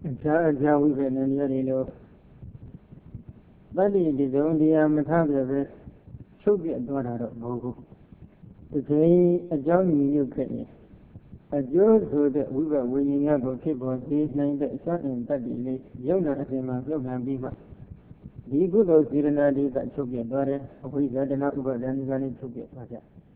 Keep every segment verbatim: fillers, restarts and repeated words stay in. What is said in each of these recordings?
Cha cha we be ne ne lo Tadi di zone dia mata be chuk piat twa taတော့မဟုတ်ဘူးတကယ်အကြောင်းညွှန်ခဲ့ရင်အကျိုးဆိုတဲ့ဝိပဝိညာဉ်ကိုဖြစ်ပေါ်စေနိုင်တဲ့အစွမ်းအင်တတ်တည်လေးယုံနာအစဉ်မှာပြုတ်လှန်ပြီးမှဒီကုသိုလ်စေတနာတွေကချုပ်ပြသွားတယ်အဝိဇ္ဇာတနာဥပါဒဏ်ကလည်းချုပ်ပြသွားကြ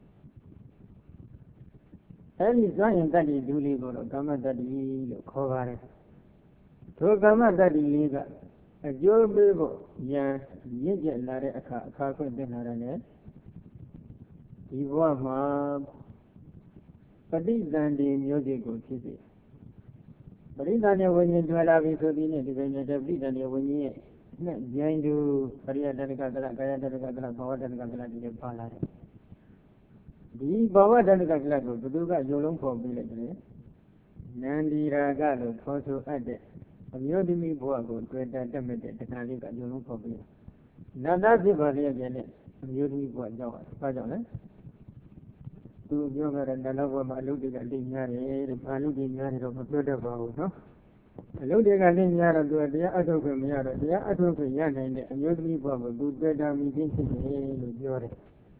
အဲဒီစွမ်းအင်တတ်တည်ဒုလေးကိုတော့ကာမတတ္တိလို့ခေါ်ပါတယ်ထိုကာမတတ္တိလေးကအကျိုးပေးဖို့ဉာဏ်ရင့်ကျက်လာတဲ့အခါအခါခွင့်တင်လာတယ်ဒီဘဝမှာပဋိသန္ဓေမျိုးစိတ်ကိုဖြစ်စေပဋိသန္ဓေဝိညာဉ်တွေ့လာပြီဆိုပြီးနဲ့ဒီကိစ္စပဋိသန္ဓေဝိညာဉ်ရဲ့နဲ့ဉာဏ်တူပရိယတတကကလကာယတတကကလဘဝတတကကလဒီလိုပါလာတယ်ဒီဘဝတတကကလကိုဘုသူကယုံလုံးဖော်ပြီးလိုက်တယ်နန္ဒီရာဂလို့ခေါ်ဆိုအပ်တဲ့အမျိုးသမီးဘဝကိုတွေ့တာတက်မဲ့တဲ့တဏှာလေးကယုံလုံးဖော်ပြီးနန္ဒဖြစ်ပါလေပြန်တဲ့အမျိုးသမီးဘဝကြောက်တာဘာကြောင့်လဲသူပြောကြတဲ့နန္ဒဘဝမှာအလုပ်တွေကအလိမ့်များတယ်တဲ့ဘာလို့ဒီများတယ်တော့မပြောတတ်ပါဘူးနော်အလုပ်တွေကလည်းများတော့သူကတရားအထုတ်ခွင့်မရတော့တရားအထုတ်ခွင့်ရနိုင်တဲ့အမျိုးသမီးဘဝကိုသူတွေ့တာမိသိဖြစ်တယ်လို့ပြောတယ်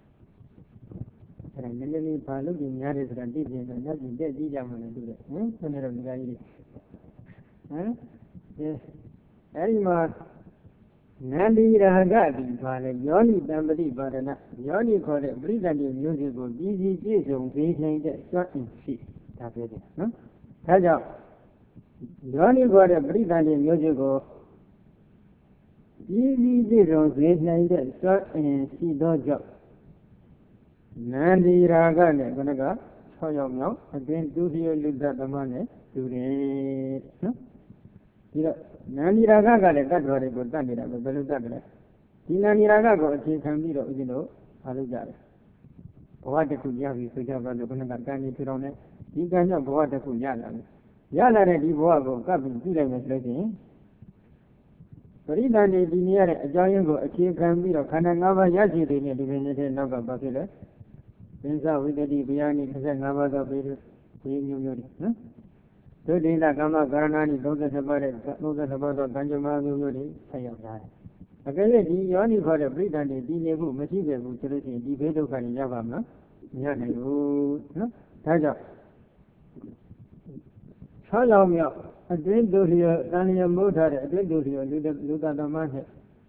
အဲ့ဒါနည်းနည်းလေးဘာလို့ဒီများတယ်ဆိုတာသိပြင်တော့ညပြည့်တက်ကြည့်ကြမှလည်းတူတယ်ဟင်ဆင်းရဲတော့ဒီကကြီးဟမ်အဲ့ဒီမှာနန္ဒီရာဂတိပါလေယောနိတံပတိပါဒနာယောနိခေါ်တဲ့ပရိသတ်တိမျိုးစိကိုပြည်စီပြည့်စုံသိနိုင်တဲ့စွမ်းအင်ရှိဒါပြောတယ်နော်ဒါကြောင့်ယောနိခေါ်တဲ့ပရိသတ်တိမျိုးစိကိုပြည်စီပြည့်စုံသိနိုင်တဲ့စွမ်းအင်ရှိသောကြောင့်နန္ဒီရာဂနဲ့ခဏက၆ယောက်မြောက်အတွင်သူတိယလူသသမနဲ့တူတယ်နော်ဒီတော့နန္ဒီရာဂကလည်းတတ်တော်တွေကိုတတ်နေတာပဲဘယ်လိုတတ်တယ်လဲဒီနန္ဒီရာဂကိုအခြေခံပြီးတော့ဦးဇင်းတို့အားလုပ်ကြတယ်ဘဝတစ်ခုရပြီဆိုကြပါလို့ခဏကကံကြီးထူထောင်နေဒီကံကြောင့်ဘဝတစ်ခုရလာတယ်ရလာတဲ့ဒီဘဝကိုကပ်ပြီးကြည့်လိုက်မယ်ဆိုလို့ရှိရင်ပရိသန္တိဒီနေရတဲ့အကြောင်းရင်းကိုအခြေခံပြီးတော့ခန္ဓာ၅ပါးရရှိတဲ့ဒီပင်နေတဲ့နောက်ကဘာဖြစ်လဲသင်္သဝိတ္တိဗျာနိ၂၅ပါးသောပေပေမျိုးမျိုးတွေနော်ဒုတိယကမ္မကာရဏာနိ၃၂ပါးတဲ့၃၂ပါးသောကံကြမ္မာမျိုးမျိုးတွေဆက်ရောက်လာတယ်။အကယ်၍ဒီယောနိခေါ်တဲ့ပြိတ္တန်တွေဒီနေဖို့မရှိခဲ့ဘူးဆိုလို့ရှိရင်ဒီဘေးဒုက္ခတွေရပါမလားမရနိုင်ဘူးနော်။ဒါကြောင့်၆ယောက်မြောက်အတွင်းဒုလျောတန်လျောမိုးထားတဲ့အတွင်းဒုလျောလူလူတသမနဲ့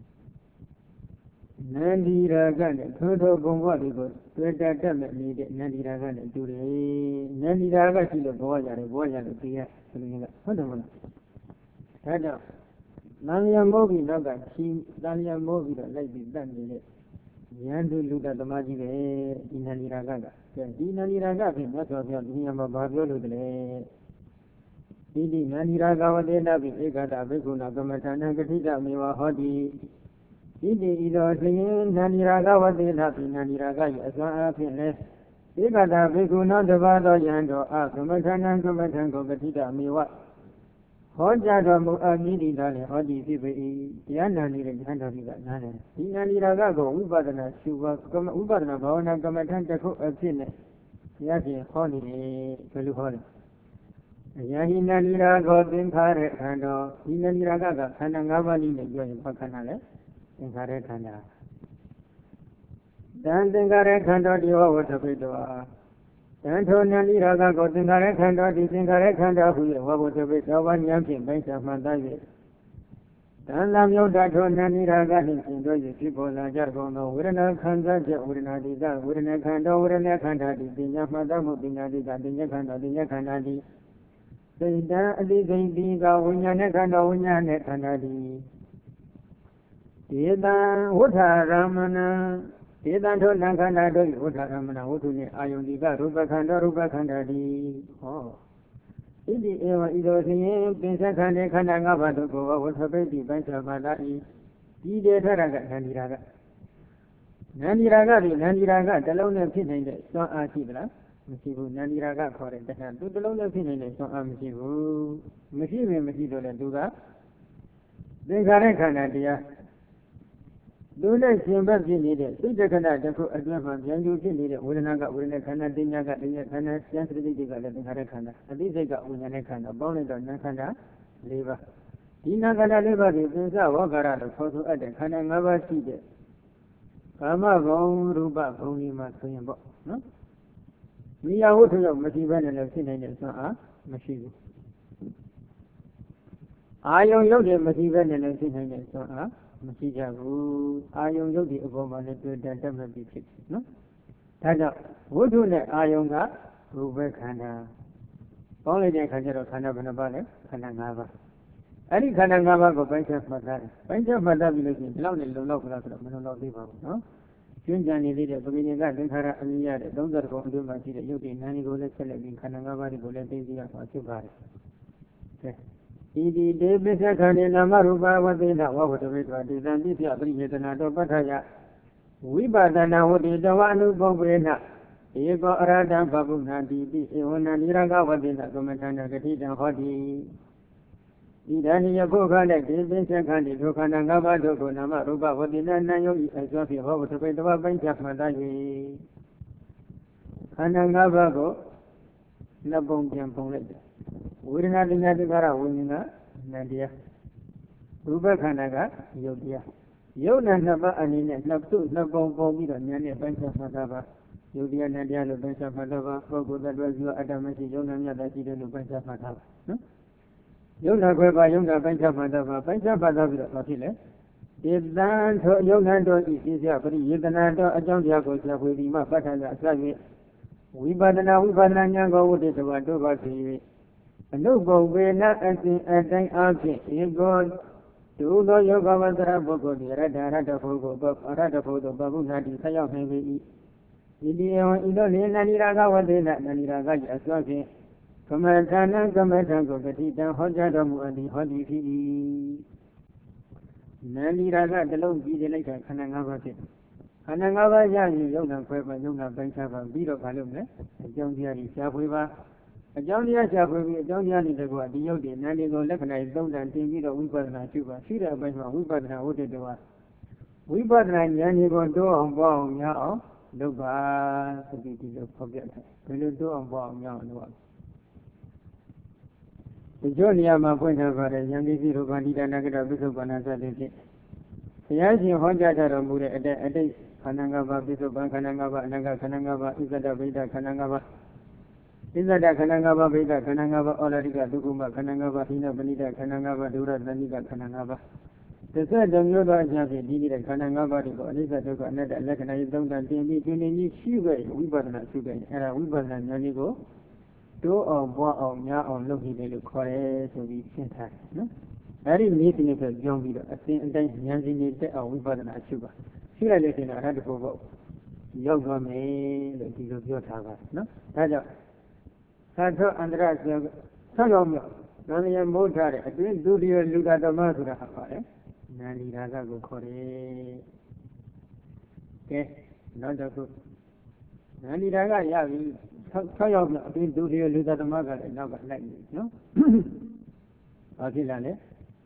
နန္ဒီရာဂနဲ့ထိုးထိုးဘုံဘဝတွေကိုတွေ့တာတက်မဲ့နေတဲ့နန္ဒီရာဂနဲ့တူတယ်နန္ဒီရာဂရှိလို့ဘဝရတယ်ဘဝရလို့သိရဆိုလို့ကဟုတ်တယ်မလားဒါကြောင့်တန်လျာမိုးပြီးတော့ကချီတန်လျာမိုးပြီးတော့လိုက်ပြီးတတ်နေတဲ့ဉာဏ်တူလူတသမကြီးပဲဒီနန္ဒီရာဂကဒီနန္ဒီရာဂဖြင့်မြတ်စွာဘုရားဒီနေရာမှာဘာပြောလို့တလဲဒီဒီနန္ဒီရာဂဝတေနပိဧကတဘိက္ခုနာကမ္မထာနံကတိတမေဝဟောတိဣတိဤသောလျင်နန္ဒီရာဂဝတေနပိနန္ဒီရာဂ၏အစွမ်းအားဖြင့်လည်းဧကတဘိက္ခုနောတပါးသောယံတော်အကမ္မထာနံကမ္မထံကိုကတိတမေဝဟောကြားတော်မူအပ်မည်သည်သာလေဟောဒီဖြစ်ပေ၏တရားနာနေတဲ့ဉာဏ်တော်ကြီးကနားတယ်ဒီနန္ဒီရာဂကိုဝိပဿနာရှုပါကမ္မဝိပဿနာဘာဝနာကမ္မထံတစ်ခုအဖြစ်နဲ့ဘုရားရှင်ဟောနေတယ်ဘယ်လိုဟောလဲအယဟိနန္ဒီရာဂောသင်္ခါရခန္ဓာဒီနန္ဒီရာဂကခန္ဓာ၅ပါးနည်းနဲ့ပြောရင်ဘာခန္ဓာလဲသင်္ခါရခန္ဓာတန်သင်္ခါရခန္ဓာဒီဝဝတ္ထပိတောတန်ထိုနန္ဒီရာဂကိုသင်္ခါရခန္ဓာဒီသင်္ခါရခန္ဓာဟု၍ဝဝတ္ထပိတောဘာဉာဏ်ဖြင့်ပိုင်းခြားမှန်သား၍တန်လာမြုပ်တထိုနန္ဒီရာဂနှင့်ရှင်တို့၏ဖြစ်ပေါ်လာကြကုန်သောဝေဒနာခန္ဓာချက်ဝေဒနာတိကဝေဒနာခန္ဓာဝေဒနာခန္ဓာတိပညာမှတ်သားမှုပညာတိကပညာခန္ဓာပညာခန္ဓာတိစိတ်တံအတိစိတ်တိကဝိညာဉ်နဲ့ခန္ဓာဝိညာဉ်နဲ့ခန္ဓာတိဒေတံဝဋ္ဌရမဏံဒေတံထိုနံခန္ဓာတို့ဝဋ္ဌရမဏဝဋ္ထုနှင့်အာယုန်ဒီကရူပခန္ဓာရူပခန္ဓာတိဟောဣတိဧဝဤသို့ဆိုရင်ပင်စခန္ဓာခန္ဓာ၅ပါးတို့ကိုဝဋ္ဌပိတိပိုင်းခြားပါလာ၏ဒီတေထရကနန္ဒီရာကနန္ဒီရာကဒီနန္ဒီရာကတလုံးနဲ့ဖြစ်နေတဲ့စွမ်းအားရှိသလားမရှိဘူးနန္ဒီရာကခေါ်တဲ့တရားသူတလုံးနဲ့ဖြစ်နေတဲ့စွမ်းအားမရှိဘူးမရှိရင်မရှိတော့လေသူကသင်္ခါရခန္ဓာတရားလူနဲ့ရှင်ဘက်ဖြစ်နေတဲ့စိတ်တခဏတစ်ခုအတွင်းမှာပြန်ယူဖြစ်နေတဲ့ဝေဒနာကဝေဒနာခန္ဓာတင်ညာကတင်ညာခန္ဓာဉာဏ်စရိတိကလည်းသင်္ခါရခန္ဓာအသိစိတ်ကဝိညာဉ်နဲ့ခန္ဓာပေါင်းလိုက်တော့ဉာဏ်ခန္ဓာလေးပါးဒီနာခန္ဓာလေးပါးကိုသင်္စဝဂ္ဂရလို့ခေါ်ဆိုအပ်တဲ့ခန္ဓာ၅ပါးရှိတဲ့ကာမဂုဏ်ရူပဂုဏ်ဒီမှာဆိုရင်ပေါ့နော်မိယာဝတ္ထုရောက်မရှိဘဲနဲ့လည်းဖြစ်နိုင်တဲ့စွမ်းအားမရှိဘူးအာယုံရုပ်တွေမရှိဘဲနဲ့လည်းဖြစ်နိုင်တဲ့စွမ်းအားမရှိကြဘူးအာယုံရုပ်တွေအပေါ်မှာလည်းတွေ့တဲ့တတ်မှတ်ပြီးဖြစ်နော်ဒါကြောင့်ဝတ္ထုနဲ့အာယုံကရူပခန္ဓာပေါင်းလိုက်တဲ့ခါကျတော့ခန္ဓာဘယ်နှပါးလဲခန္ဓာ၅ပါးအဲ့ဒီခန္ဓာ၅ပါးကိုပိုင်းခြားမှတ်သားတယ်ပိုင်းခြားမှတ်သားပြီးလို့ရှိရင်ဒီလောက်နဲ့လုံလောက်ကြလားဆိုတော့မလုံလောက်သေးပါဘူးနော်ကျွမ်းကြံနေသေးတဲ့ပဂိနေကသင်္ခါရအမြင်ရတဲ့သုံးဆယ်ခုအတွင်းမှာရှိတဲ့ရုပ်တည်နာမ်ကိုလည်းဆက်လက်ပြီးခန္ဓာ၅ပါးကိုလည်းသိသိရမှာဖြစ်ပါတယ်ကဲဤဒီဒေပစ္စခန္ဓေနာမရူပဝသေနဝဝတ္တဝိတ္တဒေသံပြည့်ပြပရိယေတနာတောပဋ္ဌယဝိပါဒနာဝတ္တိတဝအနုပုပ္ပေနဧကောအရဟတံဘဗုဏတိပိဧဝနနိရဂဝသေနကမ္မထာနဂတိတံဟောတိဤဒါနိယဘုခနဲ့ဒေပစ္စခန္ဓေဒုက္ခနာ၅ပါးတို့ကိုနာမရူပဝသေနနာယုတ်ဤအစွာဖြင့်ဟောဝတ္တဝိတ္တဝပိုင်းခြားမှတ်သား၍ခန္ဓာ၅ပါးကိုနှစ်ပုံပြန်ပုံလိုက်တယ်ဝေဒနာတဏှာသင်္ခါရဝိညာဉ်ကနာတရားရူပခန္ဓာကယုတ်တရားယုတ်နဲ့နှစ်ပါးအနေနဲ့နှစ်စုနှစ်ပုံပုံပြီးတော့ဉာဏ်နဲ့ပိုင်းခြားမှတ်သားပါယုတ်တရားနဲ့တရားလို့ပိုင်းခြားမှတ်သားပါပုဂ္ဂိုလ်သတ္တဝါကြီးအတ္တမရှိယုံနာမြတ်တာရှိတယ်လို့ပိုင်းခြားမှတ်သားပါနော်ယုံနာခွဲပါယုံနာပိုင်းခြားမှတ်သားပါပိုင်းခြားမှတ်သားပြီးတော့ဘာဖြစ်လဲဒီတန်ထိုယုံနာတော်ဤသိစရာပရိယေတနာတော်အကြောင်းတရားကိုဆက်ဖွေပြီးမှပဋ္ဌာန်းအစ၍ဝိပဿနာဝိပဿနာဉာဏ်ကိုဝိတ္တတဝါတို့ပါဖြစ်၍အနုဘုံဝေနအစဉ်အတိုင်းအားဖြင့်ဧကောဒုသောယောဂဝတ္တရပုဂ္ဂိုလ်ဒီရတ္တရတ္တဘုဂုပရတ္တဘုသောပဗုနာတိဆက်ရောက်နိုင်ပေ၏ဤတိယံဤသို့လေနန္ဒီရာဂဝသေနနန္ဒီရာဂ၏အစွမ်းဖြင့်ကမ္မထာနံကမ္မထံကိုဂတိတံဟောကြားတော်မူအပ်သည်ဟောသည်ဖြစ်၏နန္ဒီရာဂတလုံးကြည်တဲ့လိုက်တာခန္ဓာ၅ပါးဖြစ်ခန္ဓာ၅ပါးရရင်ယုံနာခွဲပါယုံနာပိုင်းခြားပါပြီးတော့ဘာလုပ်မလဲအကြောင်းတရားကြီးရှားဖွေပါအကြောင်းတရားရှားဖွေပြီးအကြောင်းတရားတွေတကွာဒီယုတ်တွေနန္ဒီကိုလက္ခဏာသုံးတန်တင်ပြီးတော့ဝိပဿနာရှုပါရှိတဲ့အပိုင်းမှာဝိပဿနာဝတ္တတဝါဝိပဿနာဉာဏ်ကိုတိုးအောင်ပေါ့အောင်များအောင်လုပ်ပါဆိုပြီးဒီလိုဖော်ပြတယ်ဘယ်လိုတိုးအောင်ပေါ့အောင်များအောင်လုပ်ရဒီကျိုးနေရာမှာဖွင့်ထားပါတယ်ဉာဏ်တိရူပန္တိတနာကတပိဿုပ္ပန္နသတိဖြင့်ဘုရားရှင်ဟောကြားတော်မူတဲ့အတိတ်အတိတ်ခန္ဓာ၅ပါးပိဿုပ္ပန်ခန္ဓာ၅ပါးအနန္တခန္ဓာ၅ပါးဣဇဒဗိဒခန္ဓာ၅ပါးဣဇဒခန္ဓာ၅ပါးဗိဒခန္ဓာ၅ပါးဩလာရိကဒုက္ခမခန္ဓာ၅ပါးဟိနပဏိတခန္ဓာ၅ပါးဒုရတဏိကခန္ဓာ၅ပါးသစ္စာတမျိုးသောအချက်ဖြင့်ဒီနေတဲ့ခန္ဓာ၅ပါးတွေကိုအနိစ္စဒုက္ခအနတ္တလက္ခဏာရေးသုံးတန်တင်ပြီးတွင်နေကြီးရှိခဲ့ဝိပဿနာရှုခဲ့အဲ့ဒါဝိပဿနာဉာဏ်ကြီးကိုတိုးအောင်ပွားအောင်များအောင်လုပ်နေတယ်လို့ခေါ်တယ်ဆိုပြီးရှင်းထားတယ်နော်အဲ့ဒီနည်းစဉ်နဲ့ပြောင်းပြီးတော့အစဉ်အတိုင်းဉာဏ်စဉ်တွေတက်အောင်ဝိပဿနာရှုပါရှုလိုက်လို့ရှိရင်အရဟတဖို့ပေါ့ရောက်သွားမယ်လို့ဒီလိုပြောထားပါတယ်နော်ဒါကြောင့်သာသောအန္တရဆိုဆောက်ရောက်မြောက်နာမည်မိုးထားတဲ့အတွင်းဒုတိယလူတာဓမ္မဆိုတာဟာပါတယ်နန္ဒီရာဂကိုခေါ်တယ်ကဲနောက်တစ်ခုနန္ဒီရာဂရပြီဆောက်ရောက်မြောက်အတွင်းဒုတိယလူတာဓမ္မကလည်းနောက်ကလိုက်နေနော်ဘာဖြစ်လာလဲ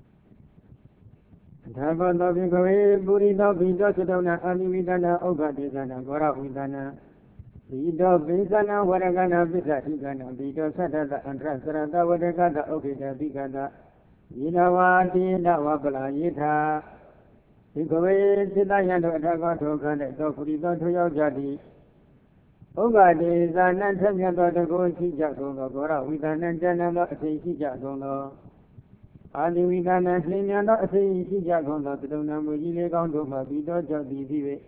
ဒါဘောတောပိကဝေပုရိသောဘိတောသတောနာအာနိမိတနာဥက္ခဒေသနာဂောရဝိသနာဘိတောပိသနာဝရကနာပိစ္ဆဟိကနာဘိတောသတ္တတအန္တရစရတဝရကတဥက္ခေတပိကတယေနဝတိနဝပလာယေထာဘိကဝေစိတယံတို့အထကောထောခံတဲ့သောပုရိသောထိုယောက်ျားသည်ဥက္ခဒေသနာထမြတ်သောတကုရှိကြကုန်သောဂောရဝိသနာဉာဏ်သောအသိရှိကြကုန်သောအာဒီဝိသနာလင်းမြန်သောအသိရှိကြကုန်သောသတုံနာမူကြီးလေးကောင်းတို့မှပြီးသောကြောင့်သည်ဖြစ်၍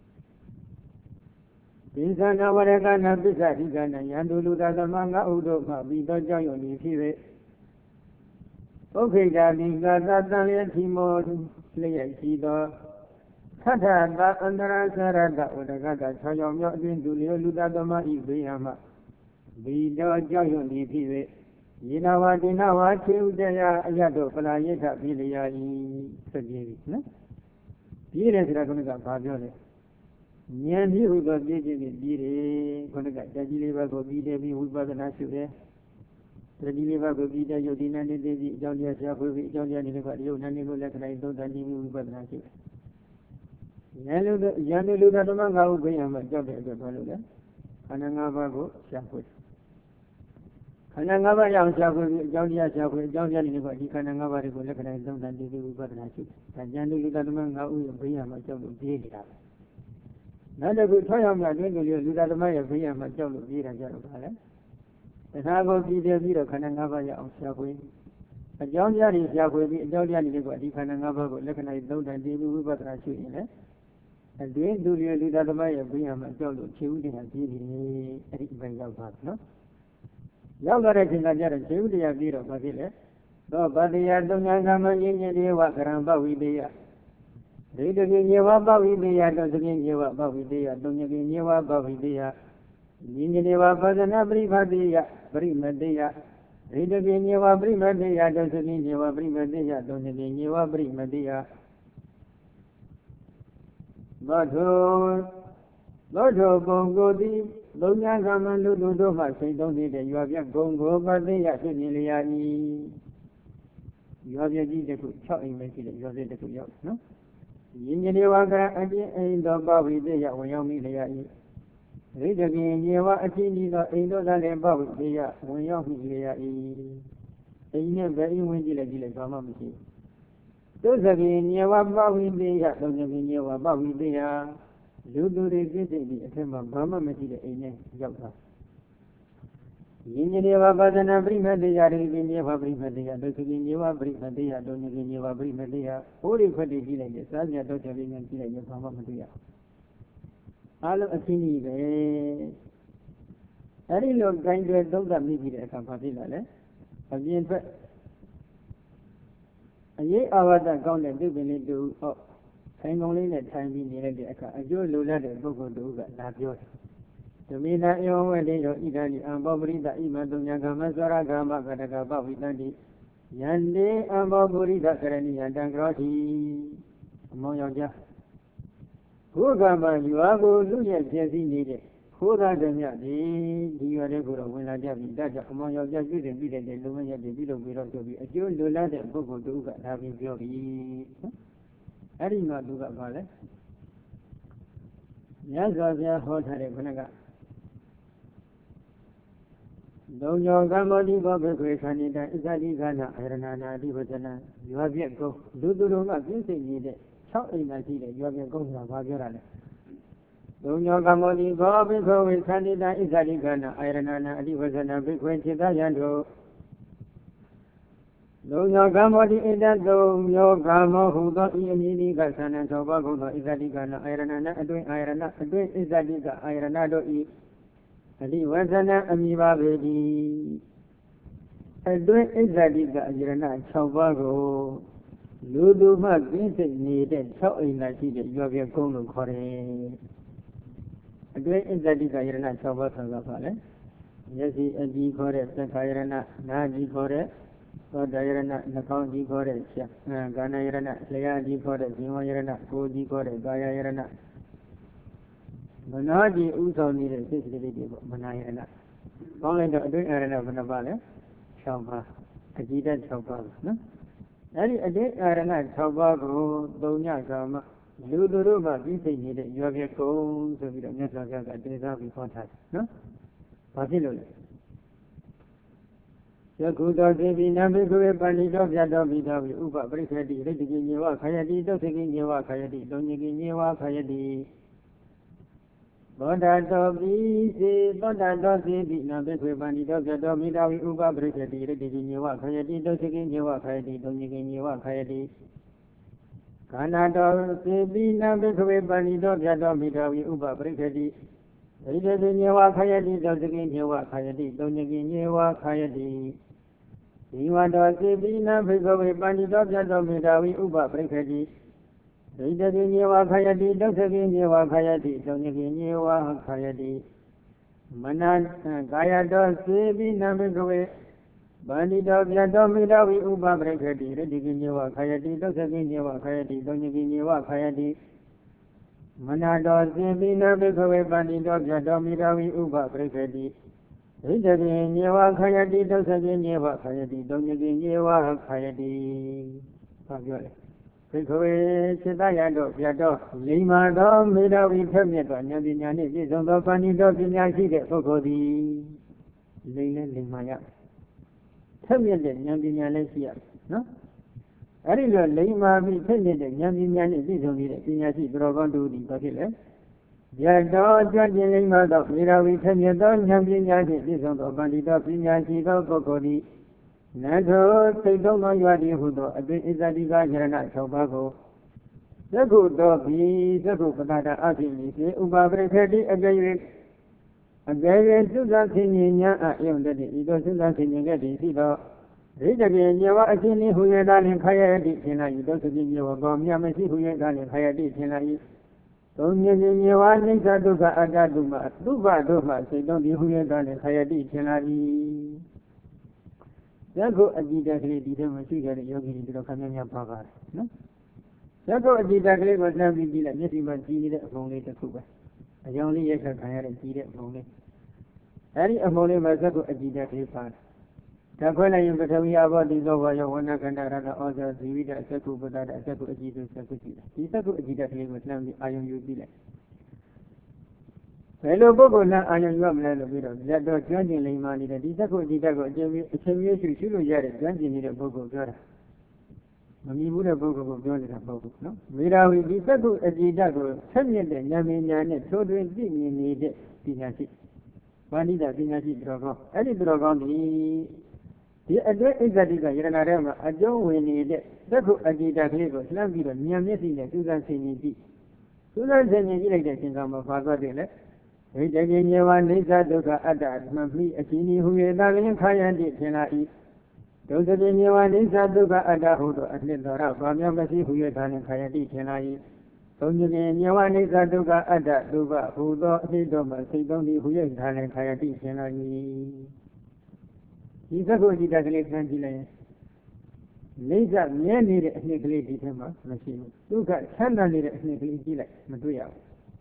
ပိသနာဝရကနာပစ္စဟိကနာယံတုလူသာသမငါဥတို့မှပြီးသောကြောင့်ယုံသည်ဖြစ်၍ဥက္ခိတာတိကသတံလျက်တိမောလျက်ရှိသောသတ္ထတာအန္တရစရတဝရကတာ၆ကြောင့်မြောက်အတွင်သူလျက်လူသာသမဤဘေးဟမှပြီးသောကြောင့်ယုံသည်ဖြစ်၍ယေနဝတိနဝသေဥတယအယတောပလာယေထပြည်လျာဤဆက်ပြေးပြီနော်ပြေးတယ်ဆိုတာကဘာပြောလဲဉာဏ်ကြီးဟူသောပြည့်ခြင်းဖြင့်ပြေးတယ်ခொနကတကြီးလေးပါးကိုပြီးတယ်ပြီးဝိပဿနာရှုတယ်တကြီးလေးပါးကိုပြီးတဲ့ယုတ်ဒီနန္တိတိအကြောင်းတရားရှားဖွေပြီးအကြောင်းတရားတွေကယုတ်နန္တိကိုလက္ခဏာသုံးတန်ပြီးဝိပဿနာရှုတယ်ဉာဏ်လူဉာဏ်လူဓမ္မငါးခုဘိယံမှာကြောက်တဲ့အတွက်ဘာလို့လဲခန္ဓာ၅ပါးကိုရှားဖွေခခန္ဓာ၅ပါးရောက်ရှာဖွေပြီးအကြောင်းတရားရှာဖွေအကြောင်းတရားတွေကဒီခန္ဓာ၅ပါးတွေကိုလက္ခဏာသုံးတန်တည်ပြီးဝိပဿနာရှိဒါကြံလူလူသားသမငါဥရဲ့ဘေးရမှာကြောက်လို့ပြေးနေတာပဲနောက်တစ်ခုထွန်းရောက်မြအတွင်းကိုလူသားသမရဲ့ဘေးရမှာကြောက်လို့ပြေးတာကြတော့ပါလေတခါကိုပြည်တယ်ပြီးတော့ခန္ဓာ၅ပါးရအောင်ရှာဖွေအကြောင်းတရားတွေရှာဖွေပြီးအကြောင်းတရားတွေကဒီခန္ဓာ၅ပါးကိုလက္ခဏာသုံးတန်တည်ပြီးဝိပဿနာရှိရင်လေအတွင်းသူတွေလူသားသမရဲ့ဘေးရမှာကြောက်လို့ခြေဥတရားပြေးနေတယ်အဲ့ဒီဘက်ရောက်သွားတယ်နော်ရောက်လာတဲ့ချိန်ကကြတော့ခြေဥတရားပြီးတော့ဘာဖြစ်လဲသောဗတ္တိယသုံးညာကမယဉ်ညေဝကရံပဝိတေယဒိဋ္ဌိညေဝပဝိတေယတောသကိညေဝပဝိတေယသုံးညကိညေဝပဝိတေယယဉ်ညေဝပဇနပရိဖတိယပရိမတေယဒိဋ္ဌိညေဝပရိမတေယတောသကိညေဝပရိမတေယသုံးညကိညေဝပရိမတေယသောထုသောထုပုံကိုတိသုံးညာကမလူလူတို့မှစိတ်သုံးတဲ့ရွာပြဂုံကိုပတိယဖြစ်နေလျာ၏ရွာပြကြီးတစ်ခု၆အိမ်ပဲရှိတယ်ရွာပြတစ်ခုရောက်နော်ယဉ်ကျေးဝါကအကျဉ်းအိမ်တော်ပဝိတေယဝင်ရောက်မိလျာ၏ရိတကိညေဝအချင်းကြီးသောအိမ်တော်သားလည်းပဝိတေယဝင်ရောက်မိလျာ၏အိမ်နဲ့ပဲအိမ်ဝင်ကြည့်လိုက်ကြည့်လိုက်ဘာမှမရှိဘူးသုသကိညေဝပဝိတေယသုံးညကိညေဝပဝိတေယလူသူတွေပြည့်စုံပြီးအထက်မှာဘာမှမရှိတဲ့အိမ်နဲ့ရောက်သွားယဉ်ကျေးဝါပါဒနာပရိမတေယရိကိညေဝပရိမတေယဒုက္ခိညေဝပရိမတေယဒုညကိညေဝပရိမတေယဟိုဒီခွက်တည်ကြည့်လိုက်တယ်စားပြတော့ချက်လေးများကြည့်လိုက်ရင်ဘာမှမတွေ့ရအားလုံးအချင်းကြီးပဲအဲ့ဒီလိုဂိုင်းတွေသုံးသပ်မိပြီးတဲ့အခါဘာဖြစ်လာလဲအပြင်ထွက်အရေးအာဝတ္တကောင်းတဲ့သူပင်လေးတူဟောဆိုင်ကုန်လေးနဲ့ထိုင်ပြီးနေလိုက်တဲ့အခါအကျိုးလိုလားတဲ့ပုဂ္ဂိုလ်တူကလာပြောတယ်ဓမေနာဧဝံဝေတေယောဣဒာနိအံဘောပရိသဣမံတုံညာကမသရဂမကတကပဝိတန္တိယန္တေအံဘောပုရိသကရဏိယတံကရောတိအမောင်ယောက်ျားဘုကမရွာကိုလူရဲ့ပြည့်စည်နေတဲ့ခိုးသားတို့မြတ်ဒီဒီရွာတဲ့ကိုတော့ဝင်လာကြပြီဒါကြောင့်အမောင်ယောက်ျားပြည့်တယ်ပြည့်တဲ့လူမရက်တွေပြီးလို့ပြီးတော့ဆိုပြီးအကျိုးလိုလားတဲ့ပုဂ္ဂိုလ်တူကလာပြီးပြောပြီအဲ့ဒီမှာသူကဘာလဲမြတ်စွာဘုရားဟောထားတဲ့ခဏကလုံညောကမ္မောတိဘောဘခွေခန္ဒီတဣဇတိကနာအရဏနာအဓိပဒနာရွာပြက်ကုန်းလူသူတို့ကပြည့်စုံနေတဲ့၆အိမ်သာရှိတဲ့ရွာပြက်ကုန်းဆိုတာဘာပြောတာလဲလုံညောကမ္မောတိဘောဘခွေခန္ဒီတဣဇတိကနာအရဏနာအဓိပဒနာဘခွေจิตယံတို့လုံညောကမ္မောတိဣတသုံးယောကမ္မောဟုသောဤအမည်ဒီကသဏ္ဍသောဘဂုံသောဣဇတိကနာအရဏနာအတွင်းအာရဏအတွင်းဣဇတိကအာရဏတို့ဤအဓိဝဇနအမိပါပေသည်အတွင်းဣဇတိကအယရဏ၆ပါးကိုလူသူမှပြင်းစိတ်နေတဲ့၆အိမ်သာရှိတဲ့ရွာပြကုန်းလို့ခေါ်တယ်အတွင်းဣဇတိကယရဏ၆ပါးဆိုတာဘာလဲမျက်စိအကြည့်ခေါ်တဲ့သက္ခာယရဏနာကြည့်ခေါ်တဲ့သောတယရဏနှာခေါင်းကြည့်ခေါ်တဲ့ရှာကာဏယရဏလျှာကြည့်ခေါ်တဲ့ဇင်ဝယရဏကိုယ်ကြည့်ခေါ်တဲ့ကာယယရဏမနာကြီးဥဆောင်နေတဲ့စိတ်ကလေးတွေပေါ့မနာယရဏကောင်းလိုက်တော့အတွင်းအာရဏဘယ်နှပါလဲ၆ပါးအကြည့်တတ်၆ပါးနော်အဲ့ဒီအတွင်းအာရဏ၆ပါးကိုသုံးညကာမလူသူတို့မှပြီးသိနေတဲ့ရွာပြကုန်းဆိုပြီးတော့မြတ်စွာဘုရားကတင်စားပြီးဟောထားတယ်နော်ဘာဖြစ်လို့လဲယခုတော်သေပိနံဘိက္ခဝေပန္တိတော်ပြတ်တော်ပြီးတော်ပြီးဥပပရိက္ခတိရိတ္တိညေဝခယတိတုတ်သကိညေဝခယတိတုံညကိညေဝခယတိသောတာတော်ပြီးစေသောတာတော်စေပိနံဘိက္ခဝေပန္တိတော်ပြတ်တော်ပြီးတော်ပြီးဥပပရိက္ခတိရိတ္တိညေဝခယတိတုတ်သကိညေဝခယတိတုံညကိညေဝခယတိခန္ဓာတော်စေပိနံဘိက္ခဝေပန္တိတော်ပြတ်တော်ပြီးတော်ပြီးဥပပရိက္ခတိရိတ္တိညေဝခယတိတုတ်သကိညေဝခယတိတုံညကိညေဝခယတိဒီဝတော်စေပိနံဘိက္ခဝေပန္တိတော်ပြတ်တော်မေတ္တာဝိဥပပရိက္ခတိဒိဋ္ဌိညေဝခယတိဒုက္ခကိညေဝခယတိသုံးညကိညေဝခယတိမနကာယတော်စေပိနံဘိက္ခဝေပန္တိတော်ပြတ်တော်မေတ္တာဝိဥပပရိက္ခတိရတ္တိကိညေဝခယတိဒုက္ခကိညေဝခယတိသုံးညကိညေဝခယတိမနတော်စေပိနံဘိက္ခဝေပန္တိတော်ပြတ်တော်မေတ္တာဝိဥပပရိက္ခတိဣတတိညေဝခယတိဒုက္ခကိညေဝခယတိသုံးညကိညေဝခယတိဘာပြောလဲဘိက္ခဝေစိတ္တယတို့ပြတ်တော်လိမ္မာသောမေတ္တာဝိဖက်မြတ်သောဉာဏ်ပညာနှင့်ပြည့်စုံသောပဏိတော်ပညာရှိတဲ့ပုဂ္ဂိုလ်သည်လိမ့်နဲ့လိမ္မာရထက်မြက်တဲ့ဉာဏ်ပညာလည်းရှိရနော်အဲ့ဒီလိုလိမ္မာပြီးထက်မြက်တဲ့ဉာဏ်ပညာနဲ့ပြည့်စုံနေတဲ့ပညာရှိသူတော်ကောင်းတို့ဒီဘာဖြစ်လဲရတော်ကြွကျင်လိမ္မာသောမေရာဝီထက်မြက်သောဉာဏ်ပညာဖြင့်ပြည့်စုံသောပန္တိတောပညာရှိသောပုဂ္ဂိုလ်သည်နတ်သောစိတ်သုံးသောရွာတည်းဟုသောအသွင်ဣဇတိကယရဏ၆ပါးကိုသက္ကုတော်ဘီသက္ကုပတ္တာအဖြစ်ဤစေဥပပရိခေတိအကြ၍အကြ၍သုဇသင်ဉာဏ်အယုံတည်းဤသို့သုဇသင်ဉာဏ်ကတည်းရှိသောရိတပြေညဝအချင်းလေးဟူ၍သာလင်ခရယတိထင်လာ၏သောသဖြင့်ညဝကောမြမရှိဟူ၍သာလင်ခရယတိထင်လာ၏သုံးမြင်မြင်ဝါနိစ္စဒုက္ခအတ္တတုမသုဘတို့မှစိတ်သုံးပြီးဟူ၍သာလင်ခရယတိထင်လာ၏သက္ကုအကြည်တကလေးဒီထဲမှာရှိကြတဲ့ယောဂီတွေတော်ခမ်းများပါပါတယ်နော်သက္ကုအကြည်တကလေးကိုလှမ်းပြီးကြည့်လိုက်မျက်စိမှာကြည်နေတဲ့အဖုံလေးတစ်ခုပဲအကြောင်းလေးရက်ခတ်ခံရတဲ့ကြည်တဲ့အဖုံလေးအဲဒီအဖုံလေးမှာသက္ကုအကြည်တကလေးပါတယ်ဒါခွဲလိုက်ရင်ပထဝီအဘောတိသောဝါယောဝဏခန္ဓာရတဩဇာဇီဝိတသက္ကုပတ္တသက္ကုအကြည်သူသက္ကုကြည်ဒီသက္ကုအကြည်တကလေးကိုလှမ်းပြီးအာယုံယူကြည့်လိုက်ဘယ်လိုပုဂ္ဂိုလ်နဲ့အာရုံရမလဲလို့ပြီးတော့လက်တော်ကျွမ်းကျင်လိမ္မာနေတဲ့ဒီသက္ကုအကြည်တကိုအချိန်မျိုးအချိန်မျိုးရှိရှိလို့ရတဲ့ကျွမ်းကျင်နေတဲ့ပုဂ္ဂိုလ်ပြောတာမမြင်ဘူးတဲ့ပုဂ္ဂိုလ်ကိုပြောနေတာပုဂ္ဂိုလ်နော်မေရာဝီဒီသက္ကုအကြည်တကိုဆက်မြင့်တဲ့ဉာဏ်ပညာနဲ့ထိုးထွင်းသိမြင်နေတဲ့ပညာရှိဗာဏိတပညာရှိသူတော်ကောင်းအဲ့ဒီသူတော်ကောင်းဒီဒီအတွင်းဣဇတိကယရဏထဲမှာအကျုံးဝင်နေတဲ့သက္ကုအကြည်တကလေးကိုလှမ်းပြီးတော့ဉာဏ်မျက်စိနဲ့စူးစမ်းဆင်ခြင်ကြည့်စူးစမ်းဆင်ခြင်ကြည့်လိုက်တဲ့အချိန်ကမှဘာသွားတယ်လဲဝိတ္တကိညေဝနိစ္စဒုက္ခအတ္တမမိအချင်းဤဟူ၍သာလင်ခါယတိထင်လာ၏ဒုက္ခကိညေဝနိစ္စဒုက္ခအတ္တဟုသောအနှစ်တော်ရဘာမြမရှိဟူ၍သာလင်ခါယတိထင်လာ၏သုံးညေညေဝနိစ္စဒုက္ခအတ္တဒုဗဟူသောအနှစ်တော်မှာစိတ်သုံးသည်ဟူ၍သာလင်ခါယတိထင်လာ၏ဒီသက္ကုအကြည်တကလေးဆန်းကြည့်လိုက်ရင်လိစ္ဆမြဲနေတဲ့အနှစ်ကလေးဒီထဲမှာမရှိဘူးဒုက္ခဆန်းနေတဲ့အနှစ်ကလေးကြည့်လိုက်မတွေ့ရဘူး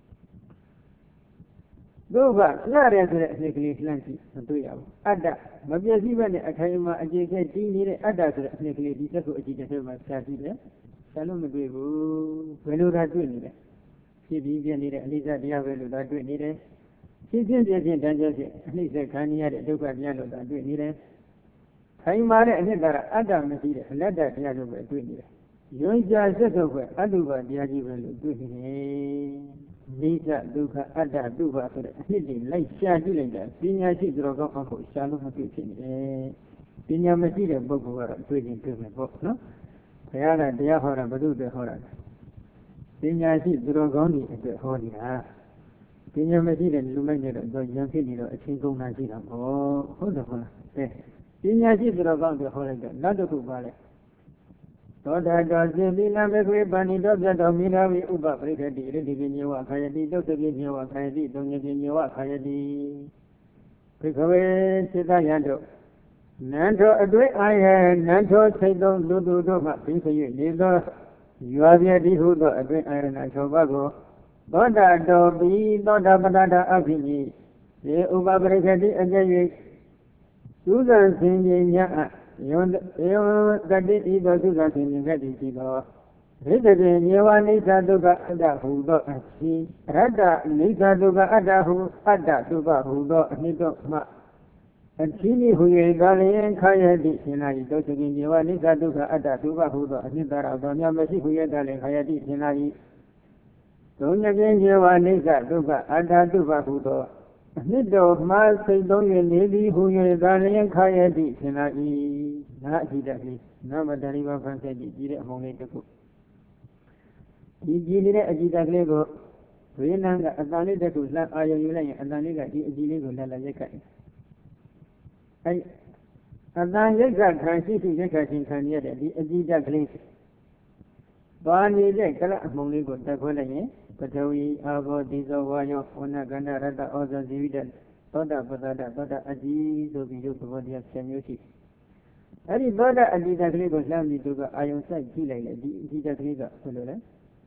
ဒုက္ခလှရဲဆိုတဲ့အနှစ်ကလေးလှမ်းကြည့်မတွေ့ရဘူးအတ္တမပြည့်စည်ဘဲနဲ့အခိုင်အမာအခြေခဲတည်နေတဲ့အတ္တဆိုတဲ့အနှစ်ကလေးဒီသက္ကုအကြည်တစ်ထဲမှာရှားကြည့်တယ်ရှားလို့မတွေ့ဘူးဘယ်လိုသာတွေ့နေလဲဖြစ်ပြီးပြနေတဲ့အလိစ္ဆတရားပဲလို့သာတွေ့နေတယ်ဖြစ်ဖြစ်ပြဖြစ်တန်းကျဖြစ်အနှိမ့်ဆက်ခံရတဲ့ဒုက္ခတရားလို့သာတွေ့နေတယ်ခိုင်မာတဲ့အနှစ်သာရအတ္တမရှိတဲ့အလတ္တတရားလို့ပဲတွေ့နေတယ်ယွန်းကြဆက်ထုတ်ပဲအတုပတရားကြီးပဲလို့တွေ့နေတယ်နိစ္စဒုက္ခအတ္တတုပဆိုတဲ့အနှစ်တွေလိုက်ရှာကြည့်လိုက်တာပညာရှိသူတော်ကောင်းအဖို့ရှာလို့မတွေ့ဖြစ်နေတယ်ပညာမရှိတဲ့ပုဂ္ဂိုလ်ကတော့တွေ့ရင်တွေ့မယ်ပေါ့နော်ဘုရားကတရားဟောတာဘုသူ့အတွက်ဟောတာပညာရှိသူတော်ကောင်းတွေအတွက်ဟောနေတာပညာမရှိတဲ့လူမိုက်တွေတော့ဉာဏ်ဖြစ်နေတော့အချင်းကုန်တာရှိတာပေါ့ဟုတ်တယ်ဟုတ်လားအဲပညာရှိသူတော်ကောင်းတွေဟောလိုက်တော့နောက်တစ်ခုပါလဲသောတာတော်စေတိလဘေခွေပန္နိတောပြတ်တော်မိနာဝိဥပပရိခတိရတိပိညဝခာယတိတုတ်တိပိညဝခာယတိတုံညပိညဝခာယတိဘိခဝေစိတ္တယံတို့နန္ထောအတွင်းအာယနန္ထောစိတ်သုံးလူသူတို့မှပြီးခရွေနေသောရွာပြတိဟုသောအတွင်းအာယနာ၆ပါးကိုသောတာတော်ပြီးသောတာပတ္တအဖြစ်ကြီးဒီဥပပရိခတိအကျဉ်း၍သုဇံဆင်ခြင်ညာယောယောတတိဤသောသုဇံဆင်ခြင်ခဲ့သည်ရှိသောရိတ္တေမြေဝနိစ္စဒုက္ခအတ္တဟူသောအရှိရတ္တနိစ္စဒုက္ခအတ္တဟုအတ္တသုဘဟူသောအနှစ်တို့မှအချင်းဤဟူ၍သာလျင်ခါယတိရှင်လာ၏ဒုက္ခကိမြေဝနိစ္စဒုက္ခအတ္တသုဘဟူသောအနှစ်သာရသောမြတ်မရှိဟူ၍သာလျင်ခါယတိရှင်လာ၏သုံးညပြင်းမြေဝနိစ္စဒုက္ခအတ္တသုဘဟူသောအနှစ်တော်မှစိတ်သုံး၍နေသည်ဟူ၍သာလျင်ခါယတိရှင်လာ၏နာအကြည့်တည်းနမတရိဘဖန်ဆက်ကြည့်ကြည့်တဲ့အမုံလေးတစ်ခုဒီကြည့်နေတဲ့အကြည့်တက်ကလေးကိုဝိနံကအတန်လေးတစ်ခုလှမ်းအာရုံယူလိုက်ရင်အတန်လေးကဒီအကြည့်လေးကိုလက်လက်ရိုက်ခတ်အဲအတန်ရိုက်ခတ်ခံရှိရှိရိုက်ခတ်ခြင်းခံရတဲ့ဒီအကြည့်တက်ကလေးပါနေတဲ့ကလအမုံလေးကိုတက်ခွဲလိုက်ရင်ပထဝီအာဘောတိဇောဝါယောဝဏကန္ဓရတ္တဩဇာဇီဝိတသောတာပတ္တသောတာအကြည်ဆိုပြီးရုပ်ဘောတရားဆယ်မျိုးရှိအဲ့ဒီသောတာအကြည်တက်ကလေးကိုလှမ်းပြီးသူကအာယုံစိုက်ကြည့်လိုက်လေဒီအကြည်တက်ကလေးကဘယ်လိုလဲ